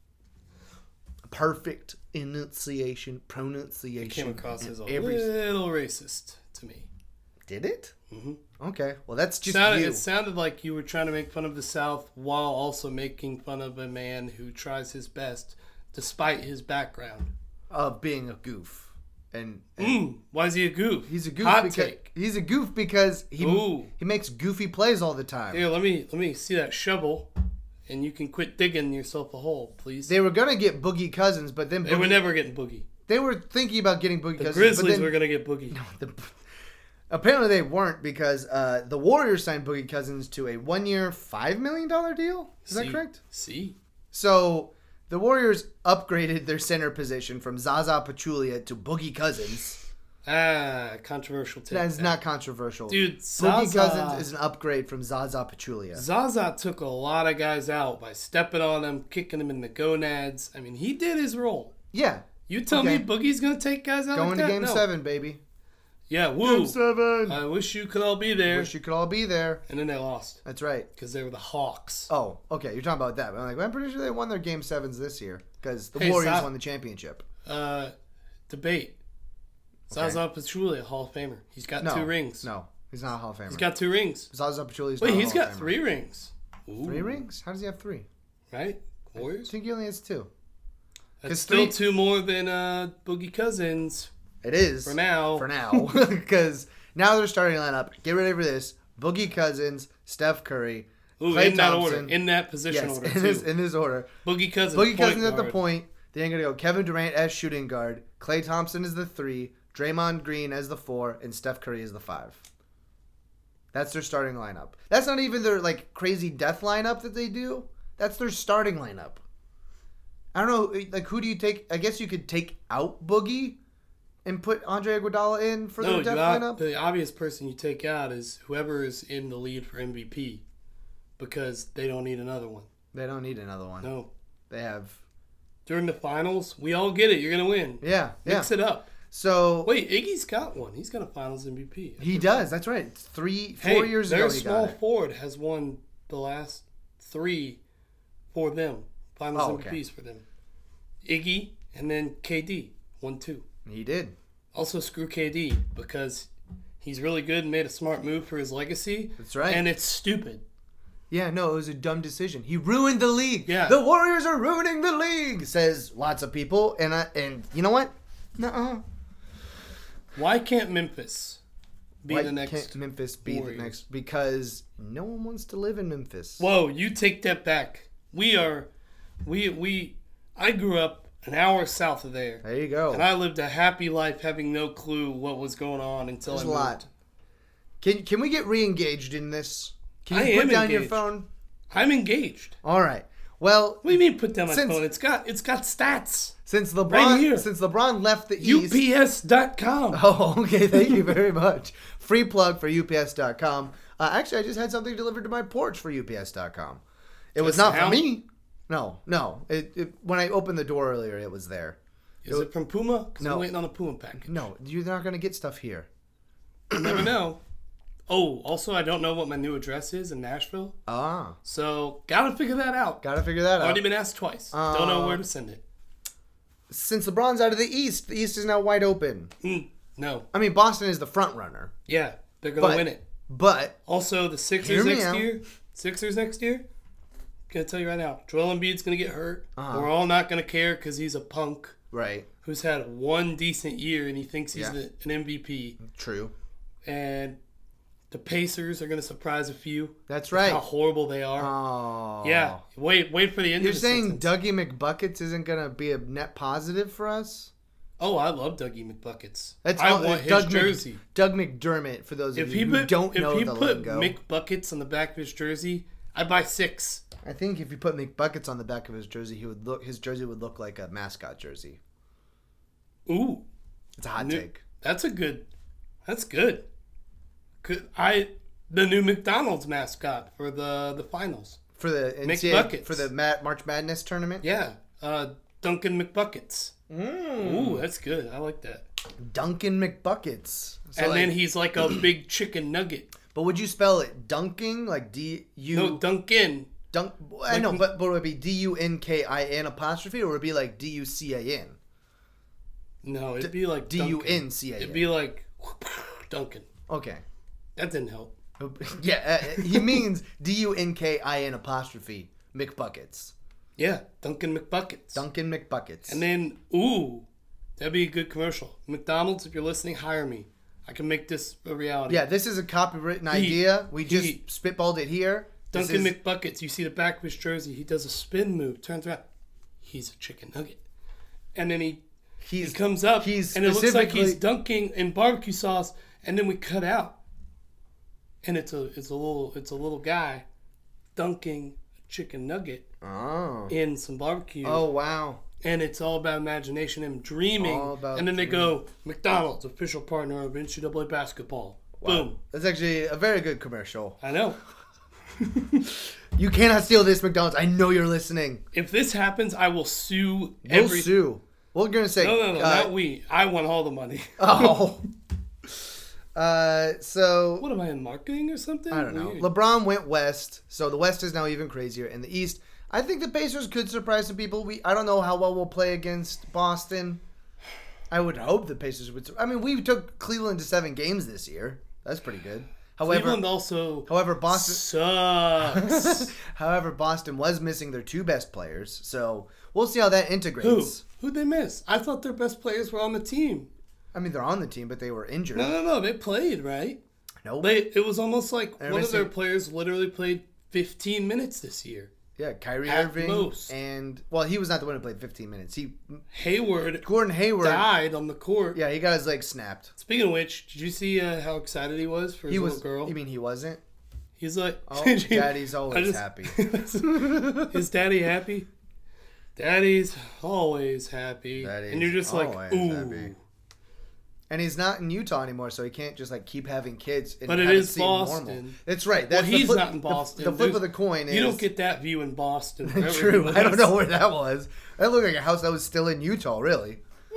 Perfect enunciation, pronunciation. It came across as a every- little racist to me. Did it? Mhm. Okay. Well, that's just Sounded, you. it sounded like you were trying to make fun of the South while also making fun of a man who tries his best despite his background. Of being a goof, and, and Mm, why is he a goof? he's a goof Hot because take. he's a goof because he Ooh. he makes goofy plays all the time. Here, let me let me see that shovel, and you can quit digging yourself a hole, please. They were gonna get Boogie Cousins, but then They were Boogie- never getting Boogie. they were thinking about getting Boogie The Cousins. Grizzlies but then, were gonna get Boogie. The, apparently they weren't because uh, the Warriors signed Boogie Cousins to a one-year, five million dollar deal. Is that See? correct? See, So the Warriors upgraded their center position from Zaza Pachulia to Boogie Cousins. ah, controversial take. That is there. not controversial. Dude. Boogie Zaza, Cousins is an upgrade from Zaza Pachulia. Zaza took a lot of guys out by stepping on them, kicking them in the gonads. I mean, he did his role. Yeah, You tell Okay. me Boogie's gonna take guys out going like to that? Game No. Seven, baby. Yeah, woo. Game Seven. I wish you could all be there. Wish you could all be there. And then they lost That's right. because they were the Hawks. Oh, okay. You're talking about that. I'm like, well, I'm pretty sure they won their Game Sevens this year because the Hey, Warriors Sa- won the championship. Uh, debate. Zaza Pachulia, Hall of Famer. He's got No, two rings. No, he's not a Hall of Famer. He's got two rings. Zaza Pachulia's Wait, not a he's Hall of got Famer. three rings. Ooh. Three rings? How does he have three? Right? I Warriors? think he only has two. That's 'cause still three- two more than uh, Boogie Cousins It is. for now. For now. Because now they're starting lineup. Get ready for this. Boogie Cousins, Steph Curry, Ooh, Klay in that Thompson. order. In that position Yes, order, in too. this, in this order. Boogie Cousins, Boogie point Cousins at the guard. point. Then you're going to go Kevin Durant as shooting guard. Klay Thompson is the three. Draymond Green as the four. And Steph Curry as the five. That's their starting lineup. That's not even their like crazy death lineup that they do. That's their starting lineup. I don't know. Like, who do you take? I guess you could take out Boogie and put Andre Iguodala in for No, their you death ob- lineup. the obvious person you take out is whoever is in the lead for M V P because they don't need another one. They don't need another one. No. They have. During the finals, we all get it. You're going to win. Yeah, yeah. Mix it up. So Wait, Iggy's got one. He's got a Finals M V P. he does. That's right. Three, four Hey, years their ago he small got it. forward has won the last three for them. Finals Oh, okay. M V Ps for them. Iggy and then K D won two. He did. Also, screw K D because he's really good and made a smart move for his legacy. That's right. And it's stupid. Yeah, no, it was a dumb decision. He ruined the league. Yeah. The Warriors are ruining the league, says lots of people. And I, and you know what? Nuh-uh. Why can't Memphis be Why the next? can't Memphis be Warriors? the next? Because no one wants to live in Memphis. Whoa, you take that back. We are, we we. I grew up an hour south of there, There you go. and I lived a happy life having no clue what was going on until There's I a moved. lot. Can can we get re-engaged in this? Can you I put am down your engaged. phone? I'm engaged. All right. Well, What do you mean put down my Since- phone? It's got it's got stats. since Right LeBron here. since LeBron left the U East. P S dot com. Oh, okay. Thank you very much. Free plug for U P S dot com. Uh, actually, I just had something delivered to my porch for U P S dot com. It was Just not now? for me. No, no. It, it when I opened the door earlier, it was there. Is it from Puma? Because No. I'm waiting on a Puma package. No, you're not gonna get stuff here. You never know. Oh, also, I don't know what my new address is in Nashville, Ah, so gotta figure that out. gotta figure that out. Already been asked twice. don't know Uh, where to send it. Since LeBron's out of the East, the East is now wide open. Mm, no. I mean, Boston is the front runner, Yeah, they're gonna But- win it. but Also, the Hear Sixers me next out. year. Sixers next year. Gonna tell you right now, Joel Embiid's gonna get hurt. Uh-huh. We're all not gonna care because he's a punk right, who's had one decent year and he thinks he's Yeah. the, an M V P. true. And the Pacers are gonna surprise a few. That's How right. horrible they are. Oh, Yeah, wait, wait for the end. You're of the saying sentence. Dougie McBuckets isn't gonna be a net positive for us? Oh, I love Dougie McBuckets. That's I all- want his Doug Mc- jersey. Doug McDermott, for those of If you he who put don't if know he the put lingo. McBuckets on the back of his jersey, I'd buy six. I think if you put McBuckets on the back of his jersey, he would look. His jersey would look like a mascot jersey. Ooh, It's a hot New- take. that's a good. That's good. Could I the new McDonald's mascot for the the finals? For the N C A A McBuckets. for the Ma- March Madness tournament. Yeah, uh, Duncan McBuckets. Mm. Ooh, that's good. I like that. Duncan McBuckets. So and like- then he's like a big chicken nugget. but would you spell it Dunking like D U? No, Duncan. Dunk. I know, but but would it be D U N K I N apostrophe or would it be like D U C A N? No, it'd be like D U N C A N. It'd be like Duncan. Okay. That didn't help. Yeah, uh, he means D U N K I N apostrophe McBuckets. Yeah, Duncan McBuckets. Duncan McBuckets. And then, ooh, that'd be a good commercial. McDonald's, if you're listening, hire me. I can make this a reality. Yeah, this is a copywritten idea. We just he- spitballed it here. This Duncan is- McBuckets, you see the back of his jersey, he does a spin move, turns around. He's a chicken nugget. And then he, he he's comes up, he's and it looks like he's specifically- dunking in barbecue sauce, and then we cut out. And it's a it's a little it's a little guy dunking a chicken nugget Oh. in some barbecue. Oh wow. And it's all about imagination and dreaming. All about and then they go, McDonald's, official partner of N C double A basketball. Boom. That's actually a very good commercial. I know. You cannot steal this, McDonald's. I know you're listening. If this happens, I will sue We'll every. sue. We're gonna say. No, no, no, uh, not we. I want all the money. Oh. Uh, so What am I in marketing or something? I don't know. Weird. LeBron went west, so the West is now even crazier. In the East, I think the Pacers could surprise some people. We I don't know how well we'll play against Boston. I would hope the Pacers would. I mean, we took Cleveland to seven games this year. That's pretty good. However, Cleveland also however Boston, sucks. however Boston was missing their two best players, so we'll see how that Who? integrates. Who'd they miss? I thought their best players were on the team. I mean, they're on the team, but they were injured. No, no, no. They played, right? Nope. They. It was almost like They're one of their missing- players literally played fifteen minutes this year. Yeah, Kyrie At Irving most. and well, he was not the one who played fifteen minutes. He Hayward Gordon Hayward. died on the court. Yeah, he got his leg snapped. Speaking of which, did you see uh, how excited he was for his He little was. girl? You mean he wasn't? He's like, Oh, did you- Daddy's I always just- happy. Is Daddy happy? Daddy's always happy. Daddy's and you're just like, always ooh. happy. And he's not in Utah anymore, so he can't just like keep having kids. And But it have is seem Boston. Normal. That's right. Well, That's the he's flip- not in the- Boston. The, flip There's- of the coin is You don't get that view in Boston. wherever true. he I don't lives. know where that was. That looked like a house that was still in Utah. Really.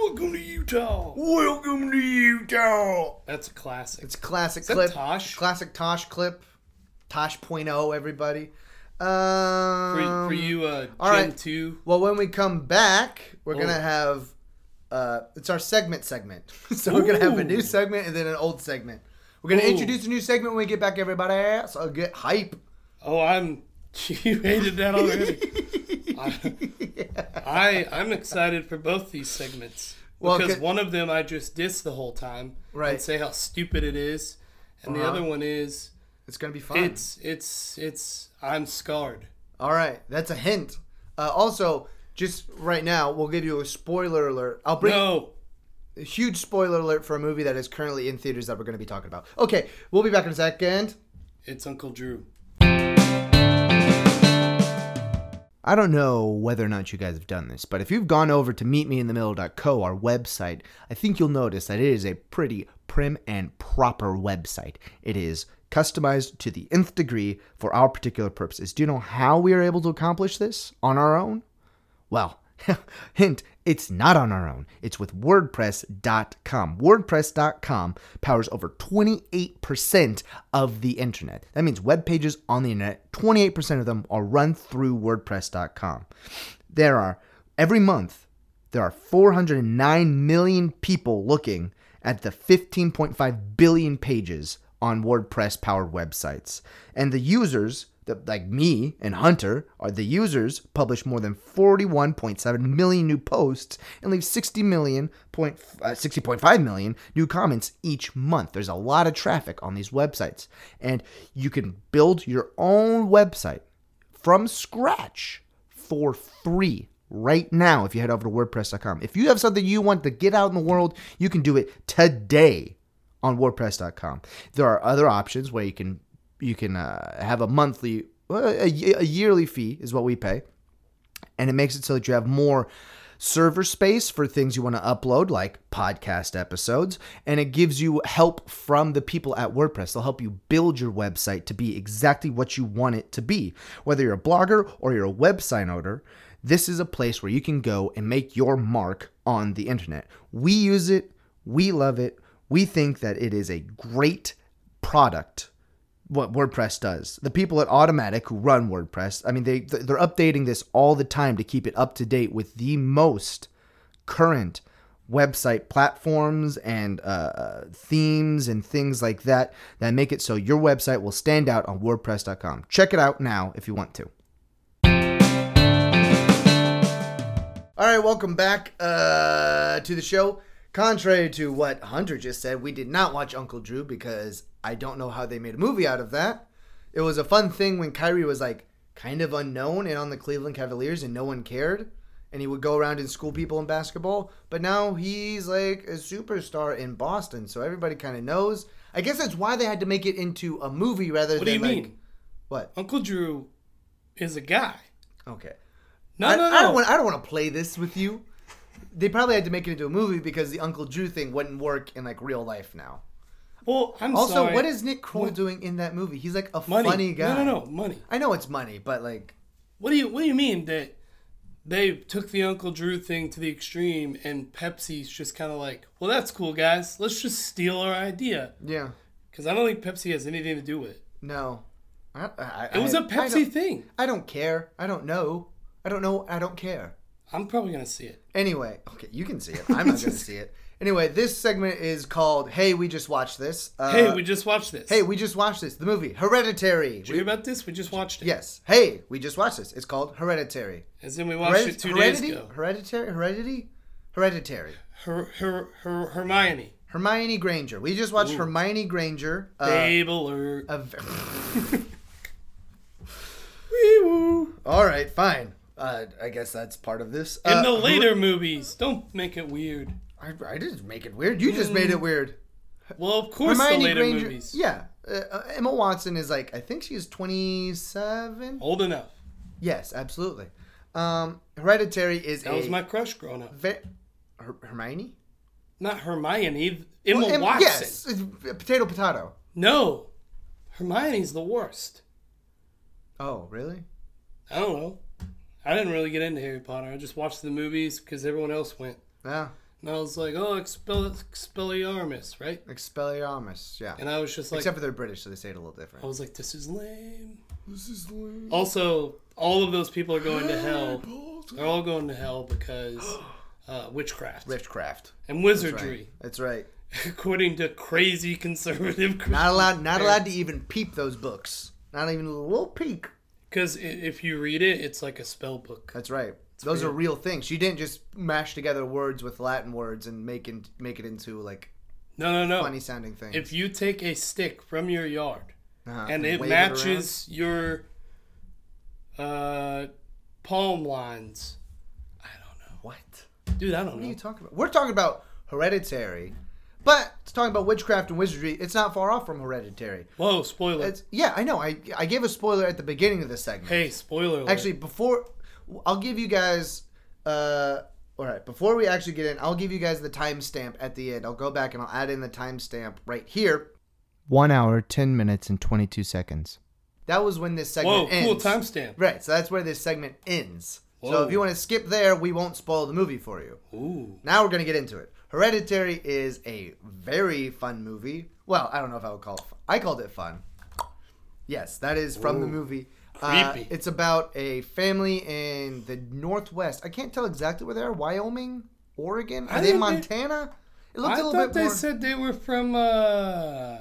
Welcome to Utah. Welcome to Utah. That's a classic. It's a classic Is that clip. Tosh? Classic Tosh clip. Tosh point oh, everybody. Um, For, for you, uh, all Gen right. two. Well, when we come back, we're Oh. going to have... Uh, it's our segment segment. So we're going to have a new Ooh. segment and then an old segment. We're going to Ooh. introduce a new segment when we get back, everybody. So get hype. Oh, I'm. You hated that already. I, I I'm excited for both these segments Well, because ca- one of them I just diss the whole time Right. and say how stupid it is, and the Uh-huh. other one is It's going to be fun. it's it's it's I'm scarred. All right. That's a hint. Uh, also, just right now, we'll give you a spoiler alert. I'll bring No, a huge spoiler alert for a movie that is currently in theaters that we're going to be talking about. Okay. We'll be back in a second. it's Uncle Drew. I don't know whether or not you guys have done this, but if you've gone over to meet me in the middle dot co, our website, I think you'll notice that it is a pretty prim and proper website. It is customized to the nth degree for our particular purposes. Do you know how we are able to accomplish this on our own? Well, hint, it's not on our own. It's with WordPress dot com. WordPress dot com powers over twenty-eight percent of the internet. That means web pages on the internet, twenty-eight percent of them are run through WordPress dot com. There are, every month, there are four hundred nine million people looking at the fifteen point five billion pages on WordPress-powered websites. And the users... that, like me and Hunter, are the users, publish more than forty-one point seven million new posts and leave sixty million point, uh, sixty point five million new comments each month. There's a lot of traffic on these websites. And you can build your own website from scratch for free right now if you head over to WordPress dot com. If you have something you want to get out in the world, you can do it today on WordPress dot com. There are other options where you can You can uh, have a monthly, uh, a, a yearly fee is what we pay. And it makes it so that you have more server space for things you want to upload, like podcast episodes. And it gives you help from the people at WordPress. They'll help you build your website to be exactly what you want it to be. Whether you're a blogger or you're a website owner, this is a place where you can go and make your mark on the internet. We use it. We love it. We think that it is a great product. What WordPress does. The people at Automatic who run WordPress, I mean, they, they're updating this all the time to keep it up to date with the most current website platforms and uh, themes and things like that that make it so your website will stand out on WordPress dot com. Check it out now if you want to. All right, welcome back uh, to the show. Contrary to what Hunter just said, we did not watch Uncle Drew because I don't know how they made a movie out of that. It was a fun thing when Kyrie was like kind of unknown and on the Cleveland Cavaliers and no one cared. And he would go around and school people in basketball. But now he's like a superstar in Boston. So everybody kind of knows. I guess that's why they had to make it into a movie rather What than do you like... mean? What? Uncle Drew is a guy. Okay. No, I, no, no. I don't want. I don't want to play this with you. They probably had to make it into a movie because the Uncle Drew thing wouldn't work in like real life now. Well, I'm Also, sorry. what is Nick Kroll What? doing in that movie? He's like a money? funny guy. No, no, no, money. I know it's money, but like, What do you What do you mean that they took the Uncle Drew thing to the extreme and Pepsi's just kind of like, well, that's cool, guys. Let's just steal our idea. yeah, Because I don't think Pepsi has anything to do with it. no. I, I, It was a a Pepsi thing. I don't care. I don't know. I don't know. I don't care. I'm probably gonna see it. Anyway, okay, you can see it. I'm not going to see it. Anyway, this segment is called "Hey, we just watched this." Uh, Hey, we just watched this. Hey, we just watched this. The movie Hereditary. Did you hear about this? We just watched it. Yes. Hey, we just watched this. It's called Hereditary. As in we watched Heredit- it two Heredity? days ago. Hereditary? Heredity? Hereditary. Her, her, her, Hermione. Hermione Granger. We just watched Ooh. Hermione Granger. Uh, Babe alert. a v- Wee-woo. All right, fine. Uh, I guess that's part of this. In Uh, the Her- later movies, don't make it weird. I, I didn't make it weird. You just made it weird. Well, of course, Hermione the later Granger. movies. Yeah. Uh, uh, Emma Watson is like, I think she's twenty-seven. Old enough. Yes, absolutely. Um, Hereditary is That a. was my crush growing up. Ve- Her- Hermione? Not Hermione. Emma Well, Em- Watson. Yes. It's potato, potato. No. Hermione's the worst. Oh, really? I don't know. I didn't really get into Harry Potter. I just watched the movies because everyone else went. Yeah. And I was like, oh, expel- Expelliarmus, right? Expelliarmus, yeah. And I was just like, Except for they're British, so they say it a little different. I was like, this is lame. This is lame. Also, all of those people are going to hell. They're all going to hell because uh, witchcraft Witchcraft. and That's wizardry, right. That's right. according to crazy conservative. Not allowed. Not allowed to even peep those books. Not even a little peek. Because if you read it, it's like a spell book. That's right. Those real. are real things. She didn't just mash together words with Latin words and make it make it into like No, no, no. funny sounding things. If you take a stick from your yard uh-huh. and it wave matches your uh, palm lines, I don't know. what? Dude, I don't What are know. you talking about? We're talking about Hereditary, but it's talking about witchcraft and wizardry. It's not far off from Hereditary. Whoa, spoiler. It's yeah, I know. I I gave a spoiler at the beginning of the segment. Hey, spoiler alert. Actually, before I'll give you guys. Uh, all right. Before we actually get in, I'll give you guys the timestamp at the end. I'll go back and I'll add in the timestamp right here. One hour, ten minutes, and twenty-two seconds. That was when this segment Whoa, ends. cool timestamp. Right. So that's where this segment ends. So Whoa. if you want to skip there, we won't spoil the movie for you. Ooh. Now we're gonna get into it. Hereditary is a very fun movie. Well, I don't know if I would call it fun. I called it fun. Yes, that is from Ooh. the movie. Uh, Creepy. it's about a family in the Northwest. I can't tell exactly where they are. Wyoming? Oregon? Are I they in think they- Montana? It looked I a little thought bit they more... said they were from uh,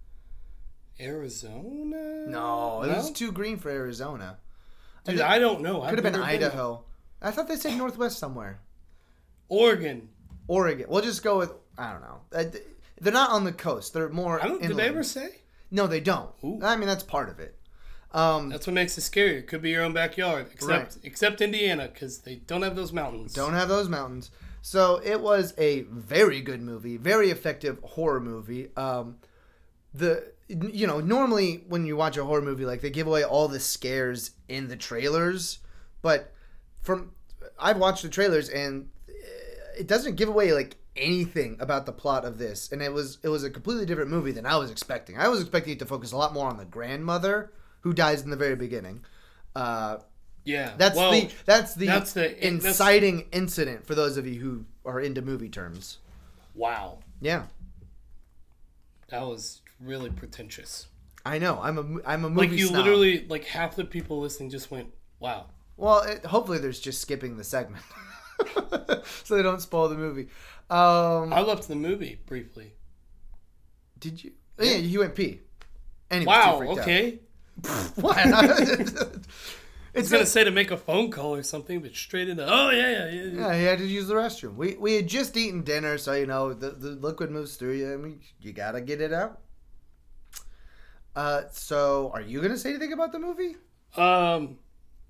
Arizona. No, it was too green for Arizona. Dude, think- I don't know. I've Could have been never Idaho. I thought they said Northwest somewhere. Oregon. Oregon. We'll just go with... I don't know. Uh, They're not on the coast. They're more I don't. Did inland. they ever say? No, they don't. Ooh. I mean, that's part of it. Um, That's what makes it scary. It could be your own backyard, except Right. except Indiana, because they don't have those mountains. Don't have those mountains. So it was a very good movie, very effective horror movie. Um, the you know normally when you watch a horror movie, like they give away all the scares in the trailers, but from I've watched the trailers and it doesn't give away like anything about the plot of this, and it was it was a completely different movie than I was expecting. I was expecting it to focus a lot more on the grandmother who dies in the very beginning. Uh, Yeah, That's well, the that's the that's the- that's- inciting incident for those of you who are into movie terms. wow, Yeah, that was really pretentious. I know. I'm a I'm a movie Like you snob. literally, like half the people listening just went, "Wow." Well, it, hopefully there's just skipping the segment, so they don't spoil the movie. Um, I loved the movie briefly. did you? Yeah, you went pee. Anyway, Wow. too freaked out. Okay. What? I was it's gonna a, say to make a phone call or something, but straight into, oh yeah, yeah, yeah. yeah. yeah, he had to use the restroom. We we had just eaten dinner, so you know the, the liquid moves through you. I mean, you gotta get it out. Uh, so are you gonna say anything about the movie? Um,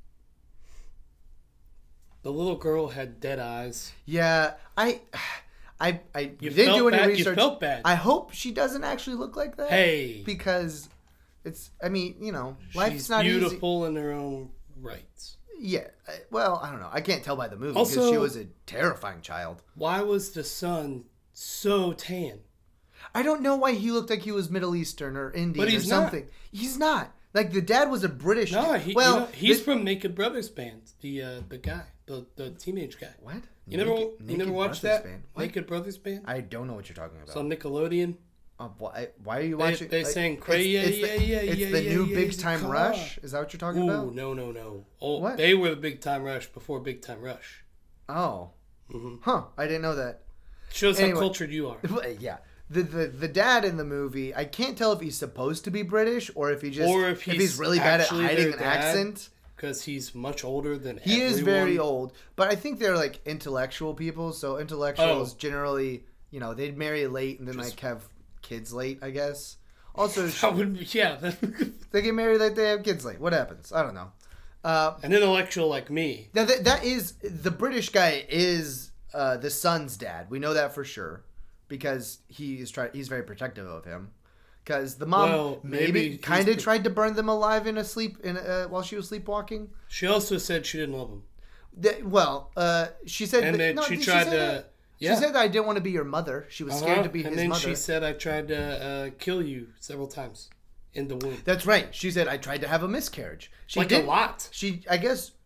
the little girl had dead eyes. Yeah, I, I, I You didn't felt do any bad? You research. felt bad. I hope she doesn't actually look like that. Hey, because it's. I mean, you know, life's she's not easy. beautiful in her own rights. Yeah. I- Well, I don't know. I can't tell by the movie because Also- she was a terrifying child. Why was the son so tan? I don't know why he looked like he was Middle Eastern or Indian But or he's not. something. He's not. Like the dad was a British. No, he, well, you know, he's this- from Naked Brothers band. The uh, the guy, the the teenage guy. what? You never Naked- you Naked never watched Brothers that Band? What? Naked Brothers band? I don't know what you're talking about. It's on Nickelodeon. Uh, why, why are you They- watching? they like, sang it's- Cray, yeah, it's the, yeah, yeah, It's yeah, the yeah, new yeah, Big yeah, Time car. Rush. Is that what you're talking Ooh, about? no, no, no. Oh, What? they were the Big Time Rush before Big Time Rush. Oh, Mhm. huh. I didn't know that. Shows Anyway. how cultured you are. Yeah. The, the the dad in the movie, I can't tell if he's supposed to be British or if he just Or if he's really bad at actually hiding their an dad. accent. Because he's much older than He everyone. is very old, but I think they're like intellectual people. So intellectuals Oh. generally, you know, they'd marry late and then Just- like have kids late. I guess. Also, That would be, yeah. they get married like they have kids late. What happens? I don't know. Uh, An intellectual like me. Now that that is the British guy is uh, the son's dad. We know that for sure because he is try he's very protective of him. Because the mom Well, maybe maybe he's kind of pre- tried to burn them alive in a sleep in uh, while she was sleepwalking. She also said she didn't love him. The- well, uh, she said And that, then no, she did tried say to... that? Yeah. She said that I didn't want to be your mother. She was scared Uh-huh. to be and his then mother. she said, I tried to uh, kill you several times in the womb. That's right. She said I tried to have a miscarriage. She Like did a lot. She, I guess,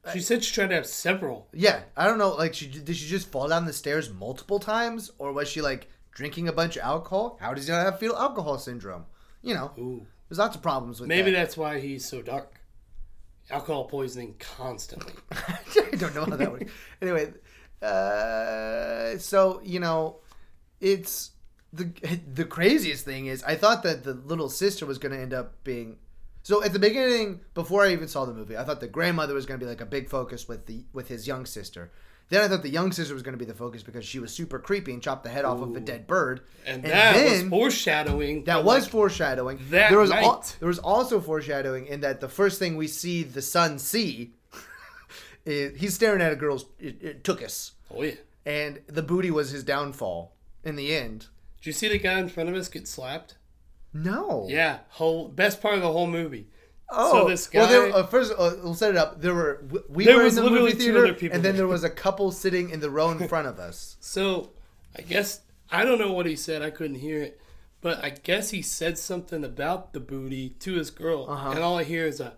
She said she tried to have several. Yeah, I don't know. Like, she did she just fall down the stairs multiple times, or was she like drinking a bunch of alcohol? How does he not have fetal alcohol syndrome? You know, Ooh. there's lots of problems with Maybe that. that's why he's so dark. Alcohol poisoning constantly. I don't know how that works. Anyway, uh, so you know, it's the the craziest thing is I thought that the little sister was going to end up being. So at the beginning, before I even saw the movie, I thought the grandmother was going to be like a big focus with the with his young sister. Then I thought the young sister was going to be the focus because she was super creepy and chopped the head off of a dead bird. And, And that then- was foreshadowing. That for, was like, foreshadowing. that there was night. al- there was also foreshadowing in that the first thing we see the son see is he's staring at a girl's it, it took us, Oh, yeah. and the booty was his downfall in the end. Did you see the guy in front of us get slapped? No. Yeah. Whole Best part of the whole movie. Oh. So this Well, there, guy- uh, first uh, we'll set it up. There were we- we There were was in the literally movie two theater, other people and then there. there was a couple sitting in the row in front of us. So, I guess, I don't know what he said. I couldn't hear it. But I guess he said something about the booty to his girl. Uh-huh. And all I hear is a.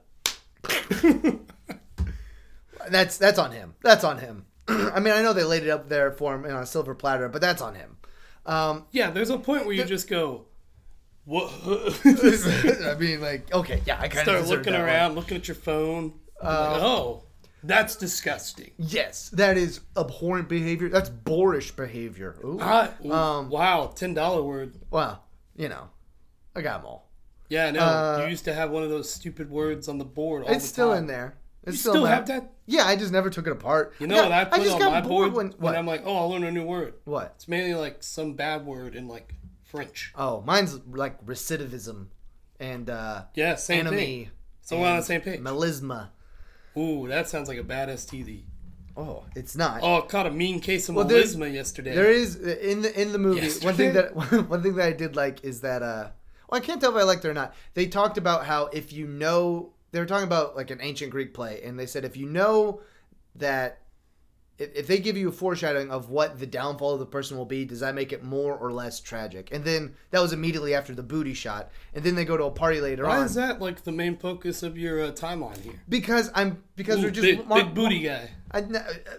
That's that's on him. That's on him. I mean, I know they laid it up there for him on a silver platter, but that's on him. Um, Yeah, there's a point where you just go, what? I mean, like, okay, yeah, I kind of Start looking around, looking at your phone. I'm like, oh, that's disgusting. Yes, that is abhorrent behavior. That's boorish behavior. Ooh. Ah, ooh, Um, wow, ten dollar word. Well, you know, I got them all. Yeah, no, uh, you used to have one of those stupid words on the board all It's the still time. in there. It's You still there. have that? Yeah, I just never took it apart. You know I what I got- put just on got my bored board when when what? I'm like, oh, I'll learn a new word. What? It's mainly like some bad word in like French. Oh, mine's like recidivism and uh, Yeah, same enemy. thing. So we're on the and same page. Melisma. Ooh, that sounds like a bad S T D. Oh, it's not. Oh, I caught a mean case of Well, there's- melisma yesterday. There is in the in the movie Yesterday? one thing that one thing that I did like is that uh well, I can't tell if I liked it or not. They talked about how if you know they were talking about like an ancient Greek play, and they said if you know that if, if they give you a foreshadowing of what the downfall of the person will be, does that make it more or less tragic? And then that was immediately after the booty shot, and then they go to a party later Why on is that like the main focus of your uh, timeline here? because I'm because Ooh, we're just big, mar- big booty guy. I, uh,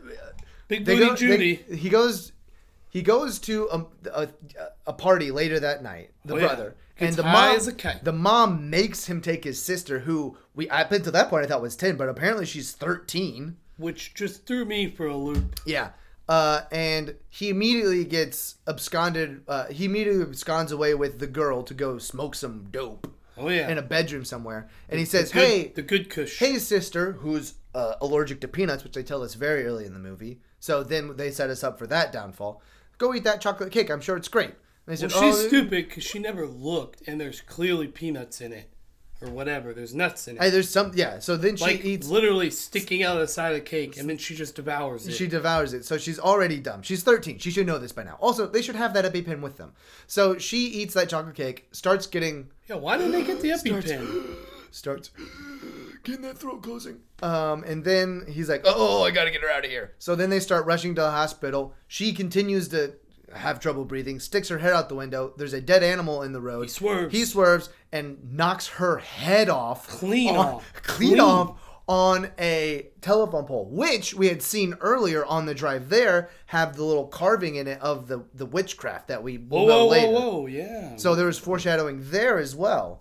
Big They booty go- Judy. they- he goes he goes to a, a, a party later that night, the Oh, yeah. brother. Gets And the high mom as a kite. the mom makes him take his sister who we up until that point I thought was ten, but apparently she's thirteen. Which just threw me for a loop. Yeah. Uh, and he immediately gets absconded uh, he immediately absconds away with the girl to go smoke some dope Oh yeah. in a bedroom somewhere. And he says, the good, "Hey, the good kush. hey sister," who's uh, allergic to peanuts, which they tell us very early in the movie. So then they set us up for that downfall. Go eat that chocolate cake. I'm sure it's great. And they Well, said, she's "Oh, stupid because she never looked, and there's clearly peanuts in it, or whatever. There's nuts in it, Hey, there's some, yeah. So then she like eats, literally sticking out of the side of the cake, and then she just devours it. she devours it. So she's already dumb. She's thirteen. She should know this by now. Also, they should have that EpiPen with them. So she eats that chocolate cake, starts getting, yeah, why didn't they get the Starts- EpiPen? starts getting that throat closing. Um, and then he's like, "Oh, I gotta get her out of here." So then they start rushing to the hospital. She continues to have trouble breathing, sticks her head out the window. There's a dead animal in the road. He swerves. He swerves and knocks her head off. Clean on- off. Clean, Clean. off on a telephone pole, which we had seen earlier on the drive there, have the little carving in it of the, the witchcraft that we will Whoa, know whoa, later. whoa, whoa, yeah. So there was foreshadowing there as well.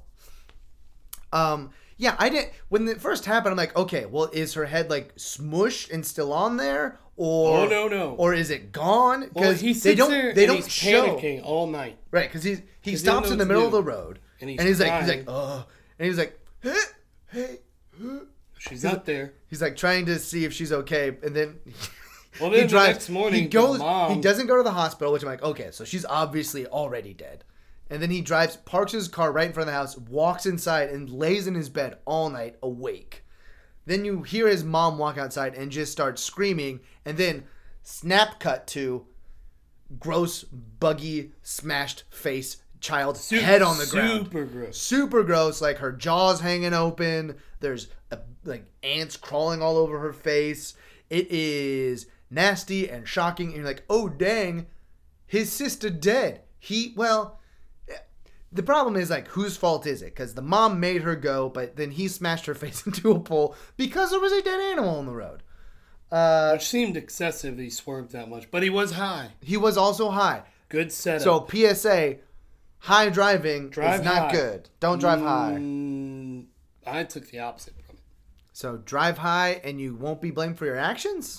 Um, yeah, I didn't. When it first happened, I'm like, okay, well, is her head like smushed and still on there, or Oh, no, no. or is it gone? well, Because he sits they don't there they and don't he's show panicking all night. right because he he 'Cause he stops don't in know the what to middle of do. the road And and he's he's, like he's crying. like oh and he's like hey hey. huh." She's not there. He's like trying to see if she's okay, and then Well, he then the drives. next morning, he the goes. mom- He doesn't go to the hospital, which I'm like, okay, so she's obviously already dead. And then he drives, parks his car right in front of the house, walks inside, and lays in his bed all night awake. Then you hear his mom walk outside and just start screaming, and then snap cut to gross, buggy, smashed face child Su- head on the ground. Super gross. Super gross, like her jaw's hanging open. There's a, like ants crawling all over her face. It is nasty and shocking. And you're like, oh dang, his sister dead. He well, the problem is, like, whose fault is it? Because the mom made her go, but then he smashed her face into a pole because there was a dead animal on the road. Uh, Which seemed excessive. He swerved that much, but he was high. he was also high. Good setup. So P S A, high driving Drive is not high. good. Don't drive high. Mm, I took the opposite from it. So drive high and you won't be blamed for your actions?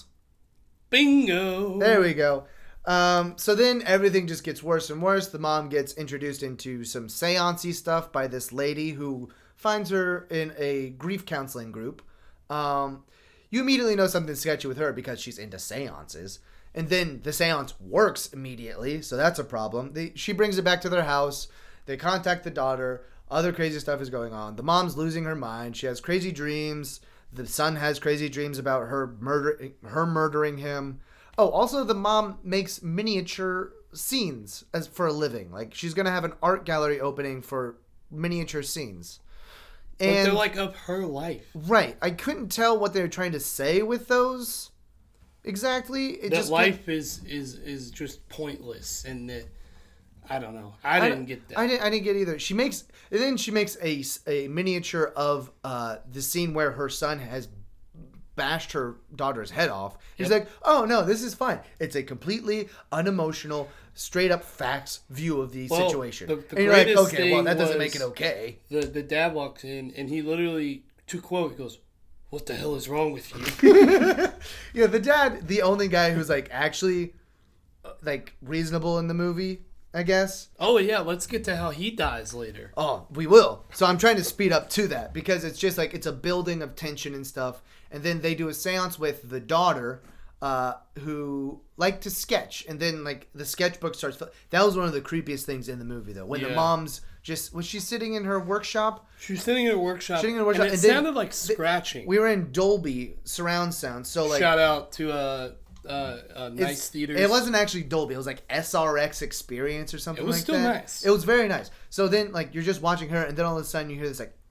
Bingo. There we go. Um, so then everything just gets worse and worse. The mom gets introduced into some seance-y stuff by this lady who finds her in a grief counseling group. Um, you immediately know something's sketchy with her because she's into seances. And then the seance works immediately, so that's a problem. They, she brings it back to their house. They contact the daughter. Other crazy stuff is going on. The mom's losing her mind. She has crazy dreams. The son has crazy dreams about her murder, her murdering him. Oh, also the mom makes miniature scenes as for a living. Like, she's gonna have an art gallery opening for miniature scenes. But And they're like of her life. right, I couldn't tell what they were trying to say with those exactly. It That just life is, is is just pointless, and that I don't know. I, I didn't get that. I didn't. I didn't get either. She makes and then she makes a, a miniature of uh, the scene where her son has bashed her daughter's head off. He's Yep. like, "Oh no, this is fine. It's a completely unemotional, straight up facts view of the Well, situation." the- the and you're like, greatest "Okay, well thing that doesn't was- make it okay." the the dad walks in, and he literally to quote, he goes, "What the hell is wrong with you?" Yeah, the dad, the only guy who's like actually uh, like reasonable in the movie, I guess. Oh yeah, let's get to how he dies later. Oh, we will. So I'm trying to speed up to that because it's just like it's a building of tension and stuff. And then they do a seance with the daughter, uh, who liked to sketch. And then like the sketchbook starts. That was one of the creepiest things in the movie, though. When the Yeah. mom's just was she sitting in her workshop? She was sitting in a workshop, Sitting in a workshop, and it and then- sounded like scratching. We were in Dolby surround sound, so like Shout out to uh, uh, uh, Nice it's- Theaters. It wasn't actually Dolby. It was like S R X Experience or something It was like still that. nice. It was very nice. So then like you're just watching her, and then all of a sudden you hear this like.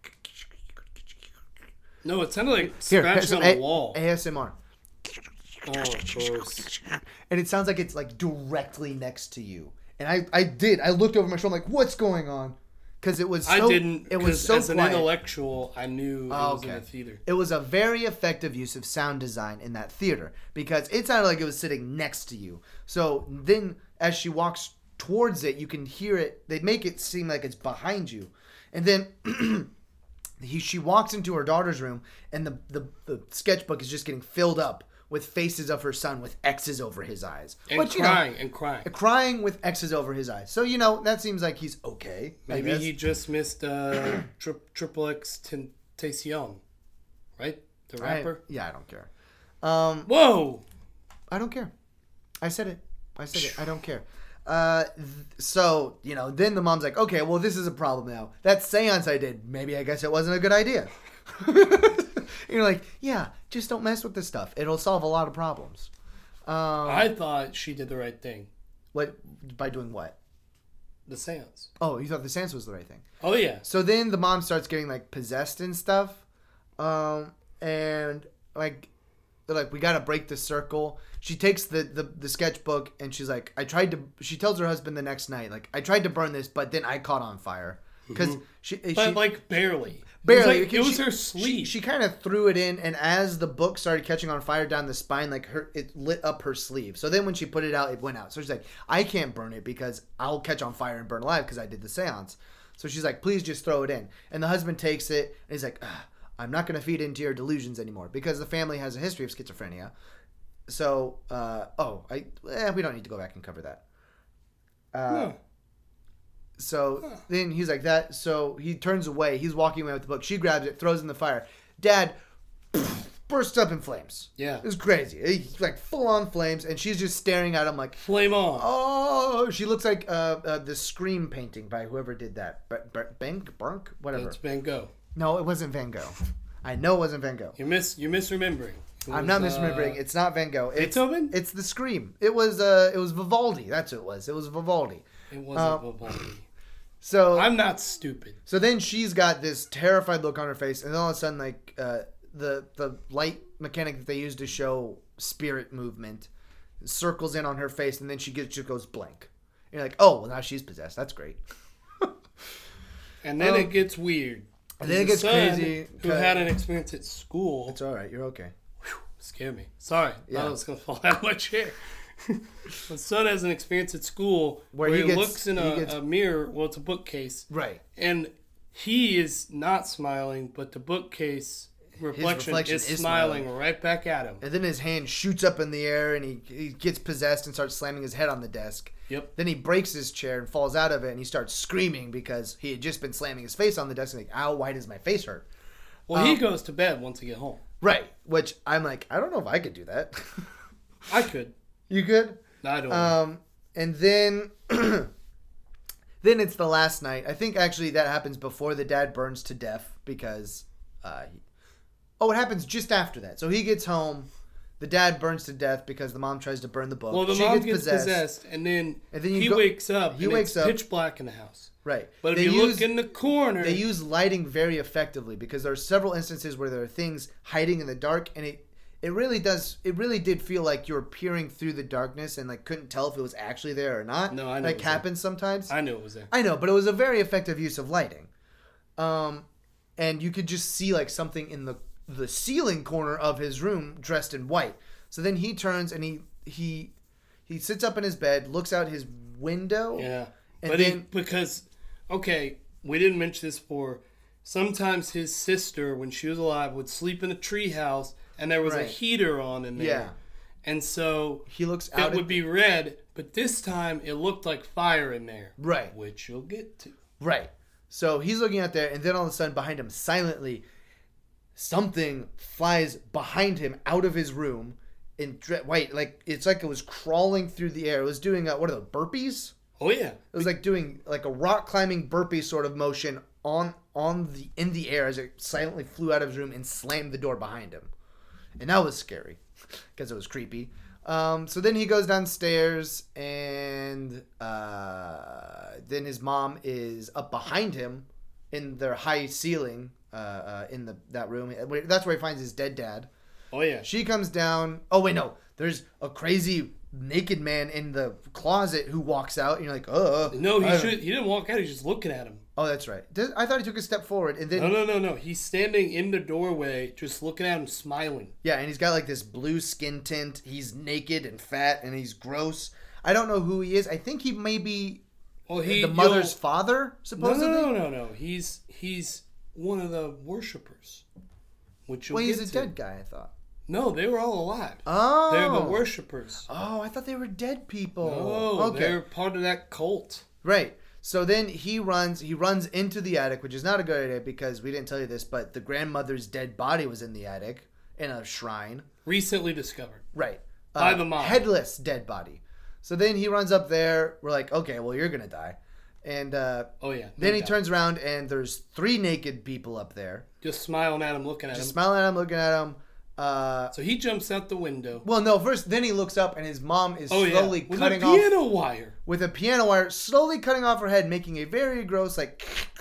No, it sounded like Here, scratching here's some on a A- wall. A S M R. Oh, gross. And it sounds like it's like directly next to you. And I, I did. I looked over my shoulder. I'm like, what's going on? Because it was. So, I didn't. It was 'cause so as an quiet. intellectual, I knew it Oh, was in okay. a theater. It was a very effective use of sound design in that theater because it sounded like it was sitting next to you. So then, as she walks towards it, you can hear it. They make it seem like it's behind you, and then. He, she walks into her daughter's room, and the, the, the sketchbook is just getting filled up with faces of her son with X's over his eyes. And But, you know, crying, and crying. crying with X's over his eyes. So, you know, that seems like he's okay. I Maybe guess. he just missed uh, tri- Triple X Tentacion, right? The I- rapper. yeah, I don't care. Um, Whoa! I don't care. I said it. I said it. I don't care. Uh, th- so, you know, then the mom's like, okay, well, this is a problem now. That seance I did, maybe I guess it wasn't a good idea. You're like, yeah, just don't mess with this stuff. It'll solve a lot of problems. Um, I thought she did the right thing. what by doing what? The seance. Oh, you thought the seance was the right thing. Oh yeah. So then the mom starts getting like possessed and stuff, um, and like they're like, we gotta break the circle. She takes the, the the sketchbook and she's like, I tried to. She tells her husband the next night, like, I tried to burn this, but then I caught on fire because she, But she like barely. barely. It was, like, it because was she- her She, sleeve. she kind of threw it in, and as the book started catching on fire down the spine, like her, it lit up her sleeve. So then when she put it out, it went out. So she's like, I can't burn it because I'll catch on fire and burn alive because I did the seance. So she's like, please just throw it in. And the husband takes it, and he's like, "Ugh, I'm not going to feed into your delusions anymore because the family has a history of schizophrenia. So, uh, oh, I eh, we don't need to go back and cover that. Uh, No. So Huh. then he's like that. So he turns away. He's walking away with the book. She grabs it, throws it in the fire. Dad bursts up in flames. Yeah. It was crazy. He's like full on flames, and she's just staring at him like, Flame on. oh, she looks like uh, uh, the Scream painting by whoever did that. B- B- Bank, Brunk, whatever. It's Van Gogh. No, it wasn't Van Gogh. I know it wasn't Van Gogh. You're miss. You're misremembering. It I'm was, not misremembering. uh, It's not Van Gogh. It's, Beethoven? It's the Scream. It was uh, it was Vivaldi. That's what it was. It was Vivaldi. It wasn't uh, Vivaldi. So I'm not stupid. So then she's got this terrified look on her face, and then all of a sudden, like uh, the the light mechanic that they use to show spirit movement circles in on her face, and then she gets just goes blank. And you're like, oh, well now she's possessed. That's great. And then Um, it gets weird. And then it The gets son, crazy. Who had an experience at school. It's all right. You're okay. Scared me. Sorry. Yeah. I was going to fall out of my chair. My son has an experience at school Where where, he he, gets- looks in he a, gets- a mirror. Well, it's a bookcase. Right. And he is not smiling, but the bookcase reflection, reflection is, is smiling, smiling. right back at him. And then his hand shoots up in the air, and he, he gets possessed and starts slamming his head on the desk. Yep. Then he breaks his chair and falls out of it, and he starts screaming because he had just been slamming his face on the desk and like, ow, why does my face hurt? Well, he Um, goes to bed once he get home. Right. Which I'm like, I don't know if I could do that. I could. You could? I don't know. Um, and then, then it's the last night. I think actually that happens before the dad burns to death because, uh, he, oh, it happens just after that. So he gets home, the dad burns to death because the mom tries to burn the book. Well, the She mom gets possessed, and then, And then you he go- wakes up. he and wakes it's up- pitch black in the house. Right. But if They you use- look in the corner, They use lighting very effectively because there are several instances where there are things hiding in the dark, and it it really does it really did feel like you were peering through the darkness and like couldn't tell if it was actually there or not. No, I know it Like was there. happens sometimes. I knew it was there. I know, but it was a very effective use of lighting. Um, and you could just see like something in the the ceiling corner of his room dressed in white. So then he turns and he he he sits up in his bed, looks out his window. Yeah, And but then- he, because okay, we didn't mention this before. Sometimes his sister, when she was alive, would sleep in a treehouse, and there was Right. a heater on in there. Yeah. And so He looks it out would at, be red, but this time it looked like fire in there. Right. Which you'll get to. Right. So he's looking out there, and then all of a sudden, behind him, silently, something flies behind him out of his room in dre- white. Like it's like it was crawling through the air. It was doing a, what are the burpees? Oh yeah. It was like doing like a rock climbing burpee sort of motion on on the in the air as it silently flew out of his room and slammed the door behind him, and that was scary because it was creepy. Um, so then he goes downstairs, and uh, then his mom is up behind him in their high ceiling uh, uh, in the that room. That's where he finds his dead dad. Oh yeah. She comes down. Oh wait, no. There's a crazy naked man in the closet who walks out, and you're like, oh. No, he I don't- should. He didn't walk out. He's just looking at him. Oh, that's right. Does- I thought he took a step forward, and then No, no, no, no. He's standing in the doorway, just looking at him, smiling. yeah, and he's got like this blue skin tint. He's naked and fat, and he's gross. I don't know who he is. I think he may be Well, he the mother's you'll- father, No, supposedly. no, no, no, no. He's he's one of the worshippers. Which you'll Well, he's get a to. dead guy. I thought. No, they were all alive. Oh, They're the worshippers. Oh, I thought they were dead people. Oh, okay. they're part of that cult. Right. So then he runs he runs into the attic, which is not a good idea because we didn't tell you this, but the grandmother's dead body was in the attic in a shrine. Recently discovered. Right. By Uh, the mom. Headless dead body. So then he runs up there. We're like, okay, well, you're going to die. And uh, Oh, yeah. no then he doubt. turns around and there's three naked people up there. Just smiling at him, looking at Just him. smiling at him, looking at him. Uh, So he jumps out the window. well, no, first, then he looks up and his mom is Oh, slowly yeah. With cutting a off. piano wire. With a piano wire, slowly cutting off her head, making a very gross, like,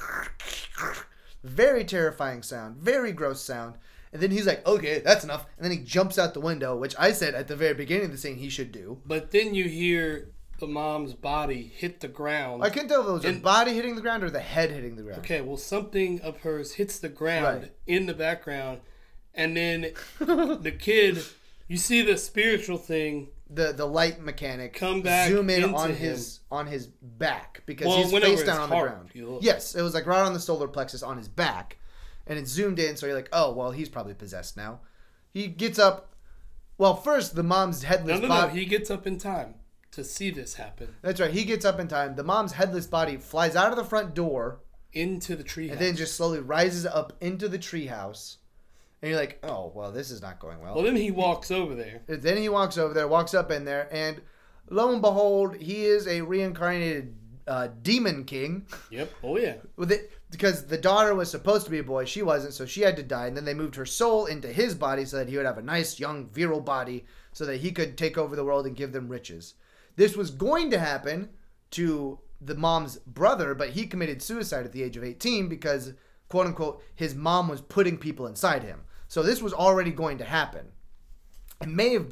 very terrifying sound, very gross sound. And then he's like, okay, that's enough. And then he jumps out the window, which I said at the very beginning of the scene he should do. But then you hear the mom's body hit the ground. I couldn't tell if it was her And- body hitting the ground or the head hitting the ground. Okay, well, something of hers hits the ground Right. in the background, and then the kid, you see the spiritual thing. The the light mechanic Come back zoom in into on him. his on his back because Well, he's it went over face down his on the heart. ground. You look. Yes, it was like right on the solar plexus on his back, and it zoomed in. So you're like, oh well, he's probably possessed now. He gets up. Well, first the mom's headless No, no, no. body. He gets up in time to see this happen That's right. He gets up in time. The mom's headless body flies out of the front door into the tree. and then just slowly rises up into the treehouse. And you're like, oh well, this is not going well. Well, then he walks over there. Then he walks over there, walks up in there, and lo and behold, he is a reincarnated uh, demon king. Yep. Oh yeah. With it, because the daughter was supposed to be a boy, she wasn't, so she had to die. And then they moved her soul into his body so that he would have a nice, young, virile body, so that he could take over the world and give them riches. This was going to happen to the mom's brother, but he committed suicide at the age of eighteen because, quote unquote, his mom was putting people inside him. So this was already going to happen. It may have been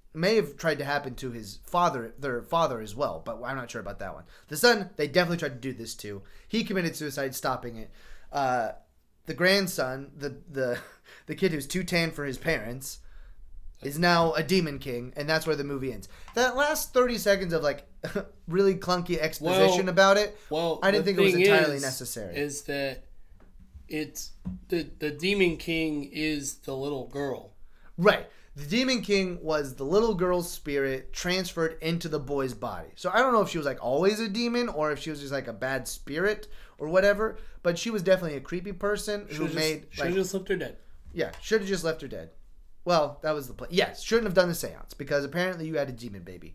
may have tried to happen to his father, their father as well, but I'm not sure about that one. The son, they definitely tried to do this to. He committed suicide, stopping it. Uh, the grandson, the the the kid who's too tan for his parents, is now a demon king, and that's where the movie ends. That last thirty seconds of like really clunky exposition well, about it, well, I didn't think it was entirely is, necessary. Is that it's the the demon king is the little girl, right? The demon king was the little girl's spirit transferred into the boy's body. So I don't know if she was like always a demon or if she was just like a bad spirit or whatever. But she was definitely a creepy person who should've made. Should have like, just left her dead. Yeah, should have just left her dead. Well, that was the plan. Yes, shouldn't have done the seance because apparently you had a demon baby.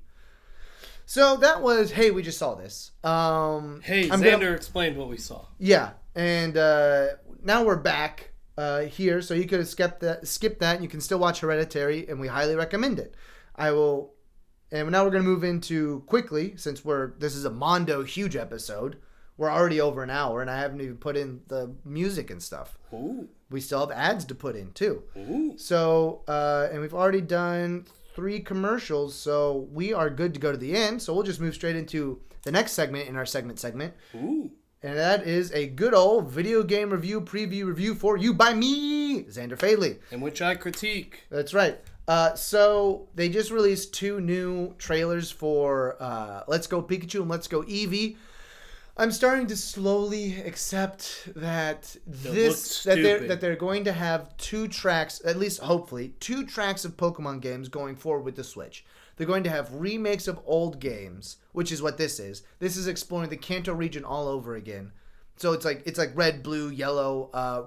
So that was, hey, we just saw this. Um, hey, I'm Xander gonna, explained what we saw. Yeah, and uh, now we're back uh, here, so you could have skipped that, skipped that, and you can still watch Hereditary, and we highly recommend it. I will, and now we're going to move into quickly, since we're this is a Mondo huge episode. We're already over an hour, and I haven't even put in the music and stuff. Ooh. We still have ads to put in, too. Ooh. So, uh, and we've already done three commercials, so we are good to go to the end. So we'll just move straight into the next segment in our segment segment. Ooh. And that is a good old video game review, preview review for you by me, Xander Fadley. In which I critique. That's right. Uh, so they just released two new trailers for uh, Let's Go Pikachu and Let's Go Eevee. I'm starting to slowly accept that this that they're that they're going to have two tracks, at least hopefully, two tracks of Pokemon games going forward with the Switch. They're going to have remakes of old games, which is what this is. This is exploring the Kanto region all over again. So it's like it's like red, blue, yellow, uh,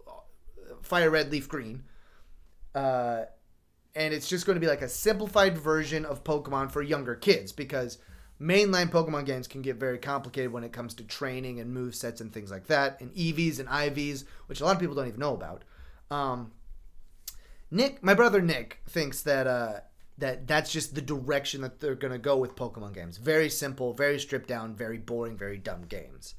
fire red, leaf green. Uh, and it's just going to be like a simplified version of Pokemon for younger kids because mainline Pokemon games can get very complicated when it comes to training and move sets and things like that, and E Vs and I Vs, which a lot of people don't even know about. Um, Nick, my brother Nick, thinks that uh, that that's just the direction that they're going to go with Pokemon games. Very simple, very stripped down, very boring, very dumb games.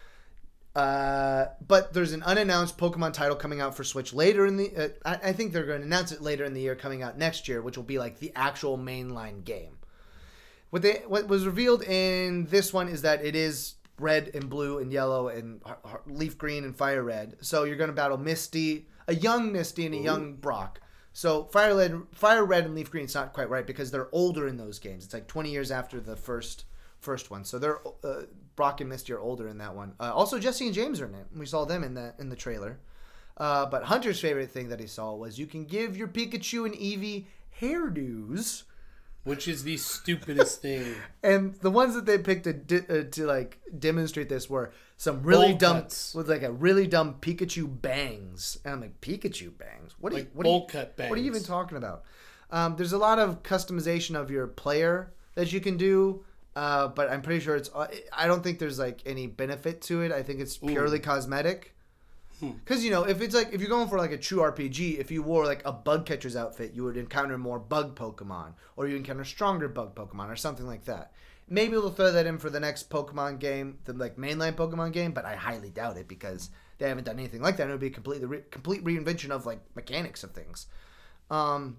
Uh, but there's an unannounced Pokemon title coming out for Switch later in the... Uh, I, I think they're going to announce it later in the year, coming out next year, which will be like the actual mainline game. What they what was revealed in this one is that it is red and blue and yellow and leaf green and fire red. So you're going to battle Misty, a young Misty and a young Brock. So fire red, fire red and leaf green is not quite right because they're older in those games. It's like twenty years after the first first one. So they're uh, Brock and Misty are older in that one. Uh, also, Jesse and James are in it. We saw them in the in the trailer. Uh, but Hunter's favorite thing that he saw was you can give your Pikachu and Eevee hairdos. Which is the stupidest thing. And the ones that they picked to di- uh, to like demonstrate this were some really bowl dumb cuts. with like a really dumb Pikachu bangs. And I'm like, Pikachu bangs? What are Like you what bowl are you, cut bangs. What are you even talking about? Um, there's a lot of customization of your player that you can do, uh, but I'm pretty sure it's. Uh, I don't think there's like any benefit to it. I think it's purely Ooh. cosmetic. Because, you know, if it's like, if you're going for like a true R P G, if you wore like a bug catcher's outfit, you would encounter more bug Pokemon, or you encounter stronger bug Pokemon, or something like that. Maybe they'll throw that in for the next Pokemon game, the like mainline Pokemon game, but I highly doubt it because they haven't done anything like that. It would be a completely re- complete reinvention of like mechanics of things. Um,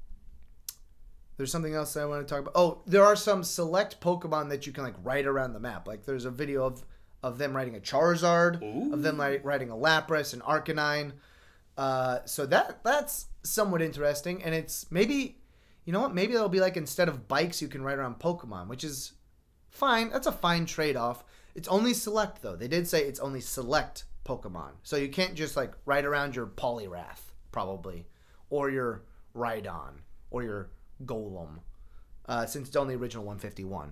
there's something else that I want to talk about. Oh, there are some select Pokemon that you can like ride around the map. Like there's a video of. Of them riding a Charizard, Ooh. of them riding a Lapras, an Arcanine. Uh, so that that's somewhat interesting. And it's maybe, you know what? Maybe that'll be like instead of bikes, you can ride around Pokemon, which is fine. That's a fine trade-off. It's only select, though. They did say it's only select Pokemon. So you can't just like ride around your Poliwrath, probably, or your Rhydon, or your Golem, uh, since it's only original one fifty-one.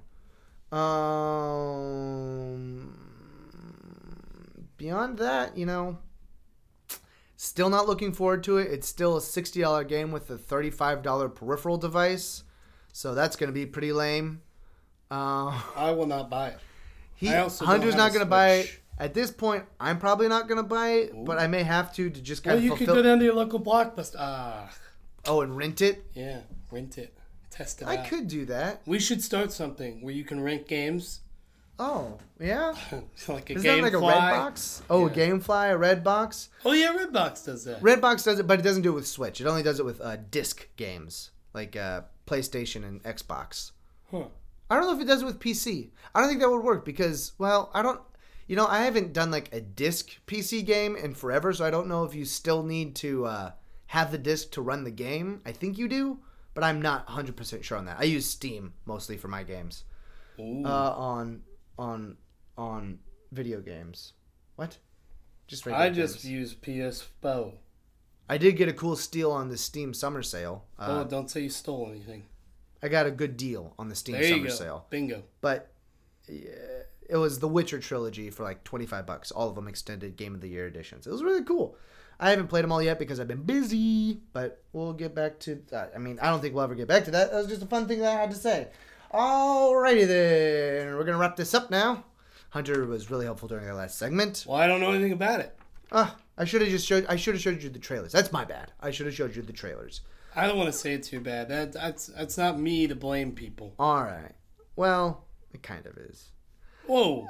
Um... Beyond that, you know, still not looking forward to it. It's still a sixty dollars game with a thirty-five dollars peripheral device. So that's going to be pretty lame. Uh, I will not buy it. he, I also Hunter's don't not have a going to buy it. Switch. At this point, I'm probably not going to buy it, Ooh. but I may have to to just kind Well, of you fulfill. could go down to your local Blockbuster. Ah, Oh, and rent it? yeah, rent it. Test it I out. could do that. We should start something where you can rent games. Oh, yeah? Like a Is that Gamefly. like a Redbox? Oh, Yeah. a Gamefly, a Redbox? Oh, yeah, Redbox does that. Redbox does it, but it doesn't do it with Switch. It only does it with uh, disc games, like uh, PlayStation and Xbox. Huh. I don't know if it does it with P C. I don't think that would work because, well, I don't, you know, I haven't done like a disc P C game in forever, so I don't know if you still need to uh, have the disc to run the game. I think you do, but I'm not one hundred percent sure on that. I use Steam mostly for my games uh, on on on video games. What? Just regular I just games. use P S four. I did get a cool steal on the Steam summer sale. Uh, oh, don't say you stole anything. I got a good deal on the Steam There you summer go. sale. Bingo. But yeah, it was the Witcher trilogy for like twenty-five bucks. All of them extended Game of the Year editions. It was really cool. I haven't played them all yet because I've been busy, but we'll get back to that. I mean, I don't think we'll ever get back to that. That was just a fun thing that I had to say. Alrighty then. We're going to wrap this up now. Hunter was really helpful during our last segment. Well, I don't know anything about it. Ah, I should have just showed I should have showed you the trailers. That's my bad. I should have showed you the trailers. I don't want to say it too bad. That that's that's not me to blame people. All right. Well, it kind of is. Whoa.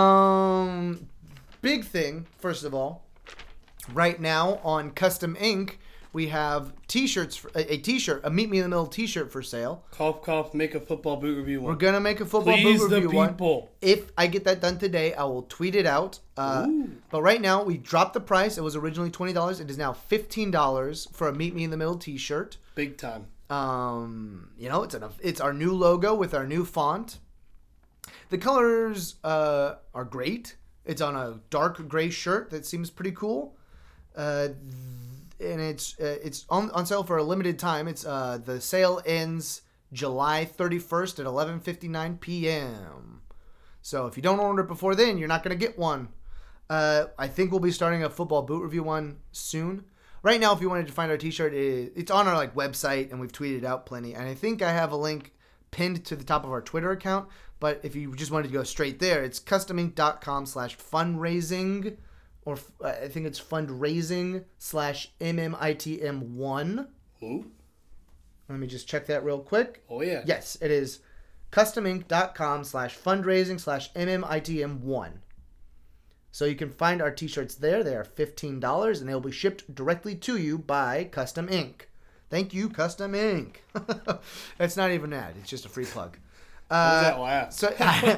Um, big thing, first of all. Right now on Custom Ink, we have t-shirts, for, a, a t-shirt, a Meet Me in the Middle t-shirt for sale. Cough, cough, make a football boot review one. We're going to make a football Please boot the review one. people. If I get that done today, I will tweet it out. Uh, but right now, we dropped the price. It was originally twenty dollars. It is now fifteen dollars for a Meet Me in the Middle t-shirt. Big time. Um, you know, it's an, it's our new logo with our new font. The colors uh, are great. It's on a dark gray shirt that seems pretty cool. Uh, and it's uh, it's on, on sale for a limited time. It's uh, the sale ends July thirty-first at eleven fifty-nine p.m. So if you don't order it before then, you're not going to get one. Uh, I think we'll be starting a football boot review one soon. Right now, if you wanted to find our t-shirt, it, it's on our like website, and we've tweeted out plenty. And I think I have a link pinned to the top of our Twitter account. But if you just wanted to go straight there, it's customink.com slash fundraising. Or I think it's fundraising slash M M I T M one. Ooh. Let me just check that real quick. Oh, yeah. Yes, it is customink.com slash fundraising slash M M I T M one. So you can find our t-shirts there. They are fifteen dollars and they'll be shipped directly to you by Custom Ink. Thank you, Custom Ink. That's not even an ad. It's just a free plug. Uh, What was so,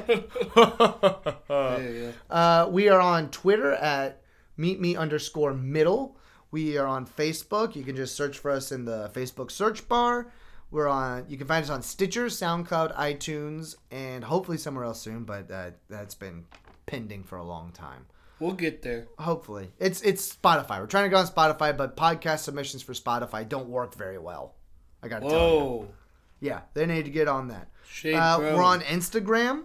that laugh? Yeah, yeah. uh, we are on Twitter at meetme underscore middle. We are on Facebook. You can just search for us in the Facebook search bar. We're on. You can find us on Stitcher, SoundCloud, iTunes, and hopefully somewhere else soon. But uh, that's been pending for a long time. We'll get there. Hopefully, it's it's Spotify. We're trying to go on Spotify, but podcast submissions for Spotify don't work very well. I gotta tell you. Whoa. Yeah, they need to get on that. Shade Uh, Bro. we're on Instagram.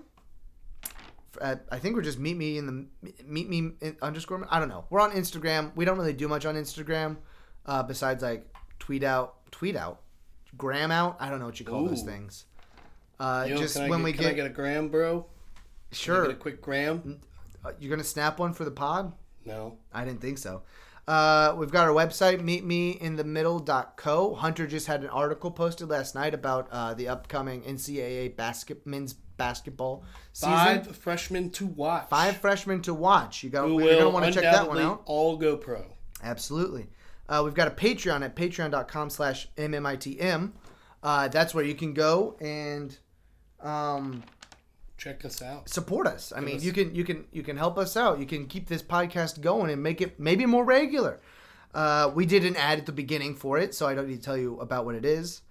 At, I think we're just meet me in the meet me in underscore. I don't know. We're on Instagram. We don't really do much on Instagram, uh, besides like tweet out, tweet out, gram out. I don't know what you call those Ooh. things. Uh, Yo, just can I when get, we can get, I get a gram, bro? Can I sure. get a quick gram? Uh, you're gonna snap one for the pod? No. I didn't think so. Uh, we've got our website, meet me in the middle dot co. Hunter just had an article posted last night about uh, the upcoming N C double A basket men's basketball season. Five freshmen to watch. Five freshmen to watch. You got. Who You're gonna will want to check that one undoubtedly out. all go pro. Absolutely. Uh, we've got a Patreon at patreon.com slash MMITM. Uh, that's where you can go and um, Check us out. support us. I Give mean, us- you can you can you can help us out. You can keep this podcast going and make it maybe more regular. Uh, we did an ad at the beginning for it, so I don't need to tell you about what it is.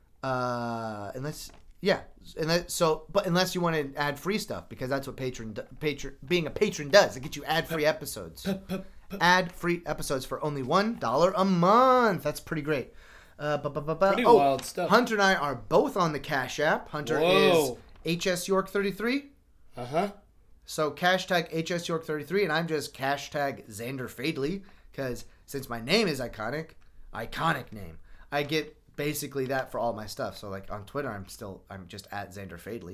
Uh, unless yeah, unless, so but unless you want to add free stuff, because that's what patron patron being a patron does. It gets you ad free episodes. Ad free episodes for only one dollar a month. That's pretty great. Uh, bu- bu- bu- bu- Pretty oh, wild stuff. Hunter and I are both on the Cash App. Hunter Whoa. is H S York thirty-three. Uh huh. So hashtag H S York thirty-three, and I'm just hashtag Xander Fadley, because since my name is iconic, iconic name, I get basically that for all my stuff. So like on Twitter, I'm still I'm just at Xander Fadley.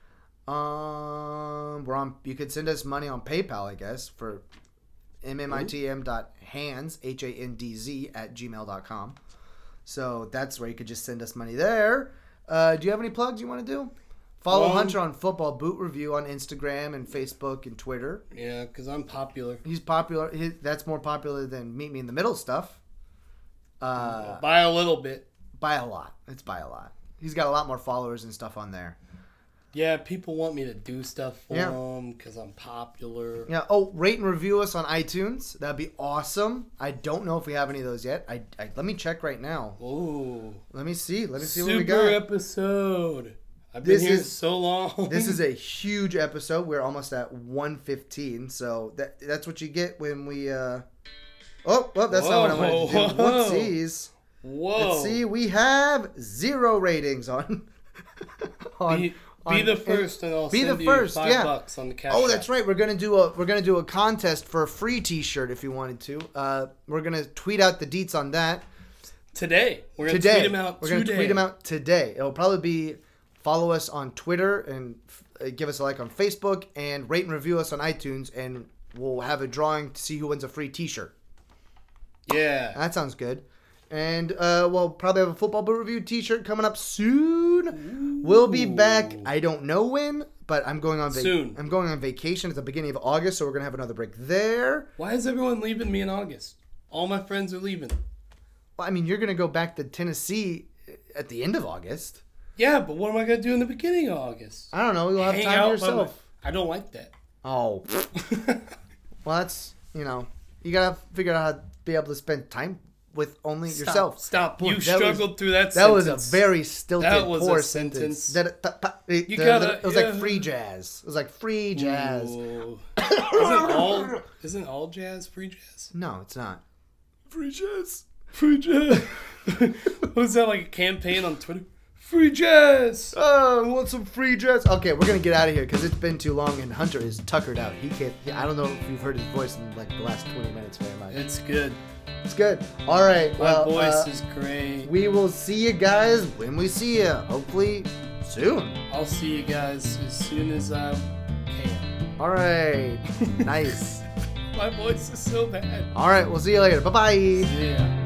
Um, we're on. You could send us money on PayPal, I guess, for mmitm.hands h a n d z at gmail dot com. So that's where you could just send us money there. Uh, do you have any plugs you want to do? Follow Um, Hunter on Football Boot Review on Instagram and Facebook and Twitter. Yeah, because I'm popular. He's popular. He, that's more popular than Meet Me in the Middle stuff. Uh, By a little bit. by a lot. It's by a lot. he's got a lot more followers and stuff on there. Yeah, people want me to do stuff for Yeah. them because I'm popular. Yeah. Oh, rate and review us on iTunes. That'd be awesome. I don't know if we have any of those yet. I, I let me check right now. Ooh. Let me see. Let me see Super what we got. episode. I've been This here is- so long. This is a huge episode. We're almost at one fifteen. So that that's what you get when we. Uh... Oh, well, that's not what I wanted to do. Whoa. Whoopsies. Whoa. Let's see. We have zero ratings on. on Be, be on- the first, and I'll be send the you first, five yeah. bucks on the cash. Oh, that's app. right. We're gonna do a we're gonna do a contest for a free T-shirt if you wanted to. Uh, we're gonna tweet out the deets on that Today, we're gonna today. tweet them out. we're gonna today. tweet them out today. It'll probably be follow us on Twitter and uh, give us a like on Facebook and rate and review us on iTunes, and we'll have a drawing to see who wins a free T-shirt. Yeah. That sounds good. And uh, we'll probably have a football boot review T-shirt coming up soon. Ooh. We'll be back. I don't know when, but I'm going on vac- Soon. I'm going on vacation at the beginning of August, so we're gonna have another break there. Why is everyone leaving me in August? All my friends are leaving. Well, I mean, you're gonna go back to Tennessee at the end of August. Yeah, but what am I gonna do in the beginning of August? I don't know. You'll have Hang time to out by yourself. my- I don't like that. Oh, well, that's you know, you gotta figure out how to be able to spend time with only Stop, yourself. Stop. Boy, You that struggled was- through that. That was sentence. a very stilted, That was a poor sentence. sentence. That- that- that- it- You the- gotta- it was yeah. like free jazz. It was like free jazz. Ooh. isn't all isn't all jazz free jazz? No, it's not. Free jazz. Free jazz. Was that like a campaign on Twitter? Free jazz. Oh, who wants some free jazz? Okay, we're gonna get out of here because it's been too long and Hunter is tuckered out. He can't. He, I don't know if you've heard his voice in like the last twenty minutes very much. It's good. It's good. All right. My Well, voice uh, is great. we will see you guys when we see you. Hopefully soon. I'll see you guys as soon as I can. All right. Nice. My voice is so bad. All right. We'll see you later. Bye bye. Yeah.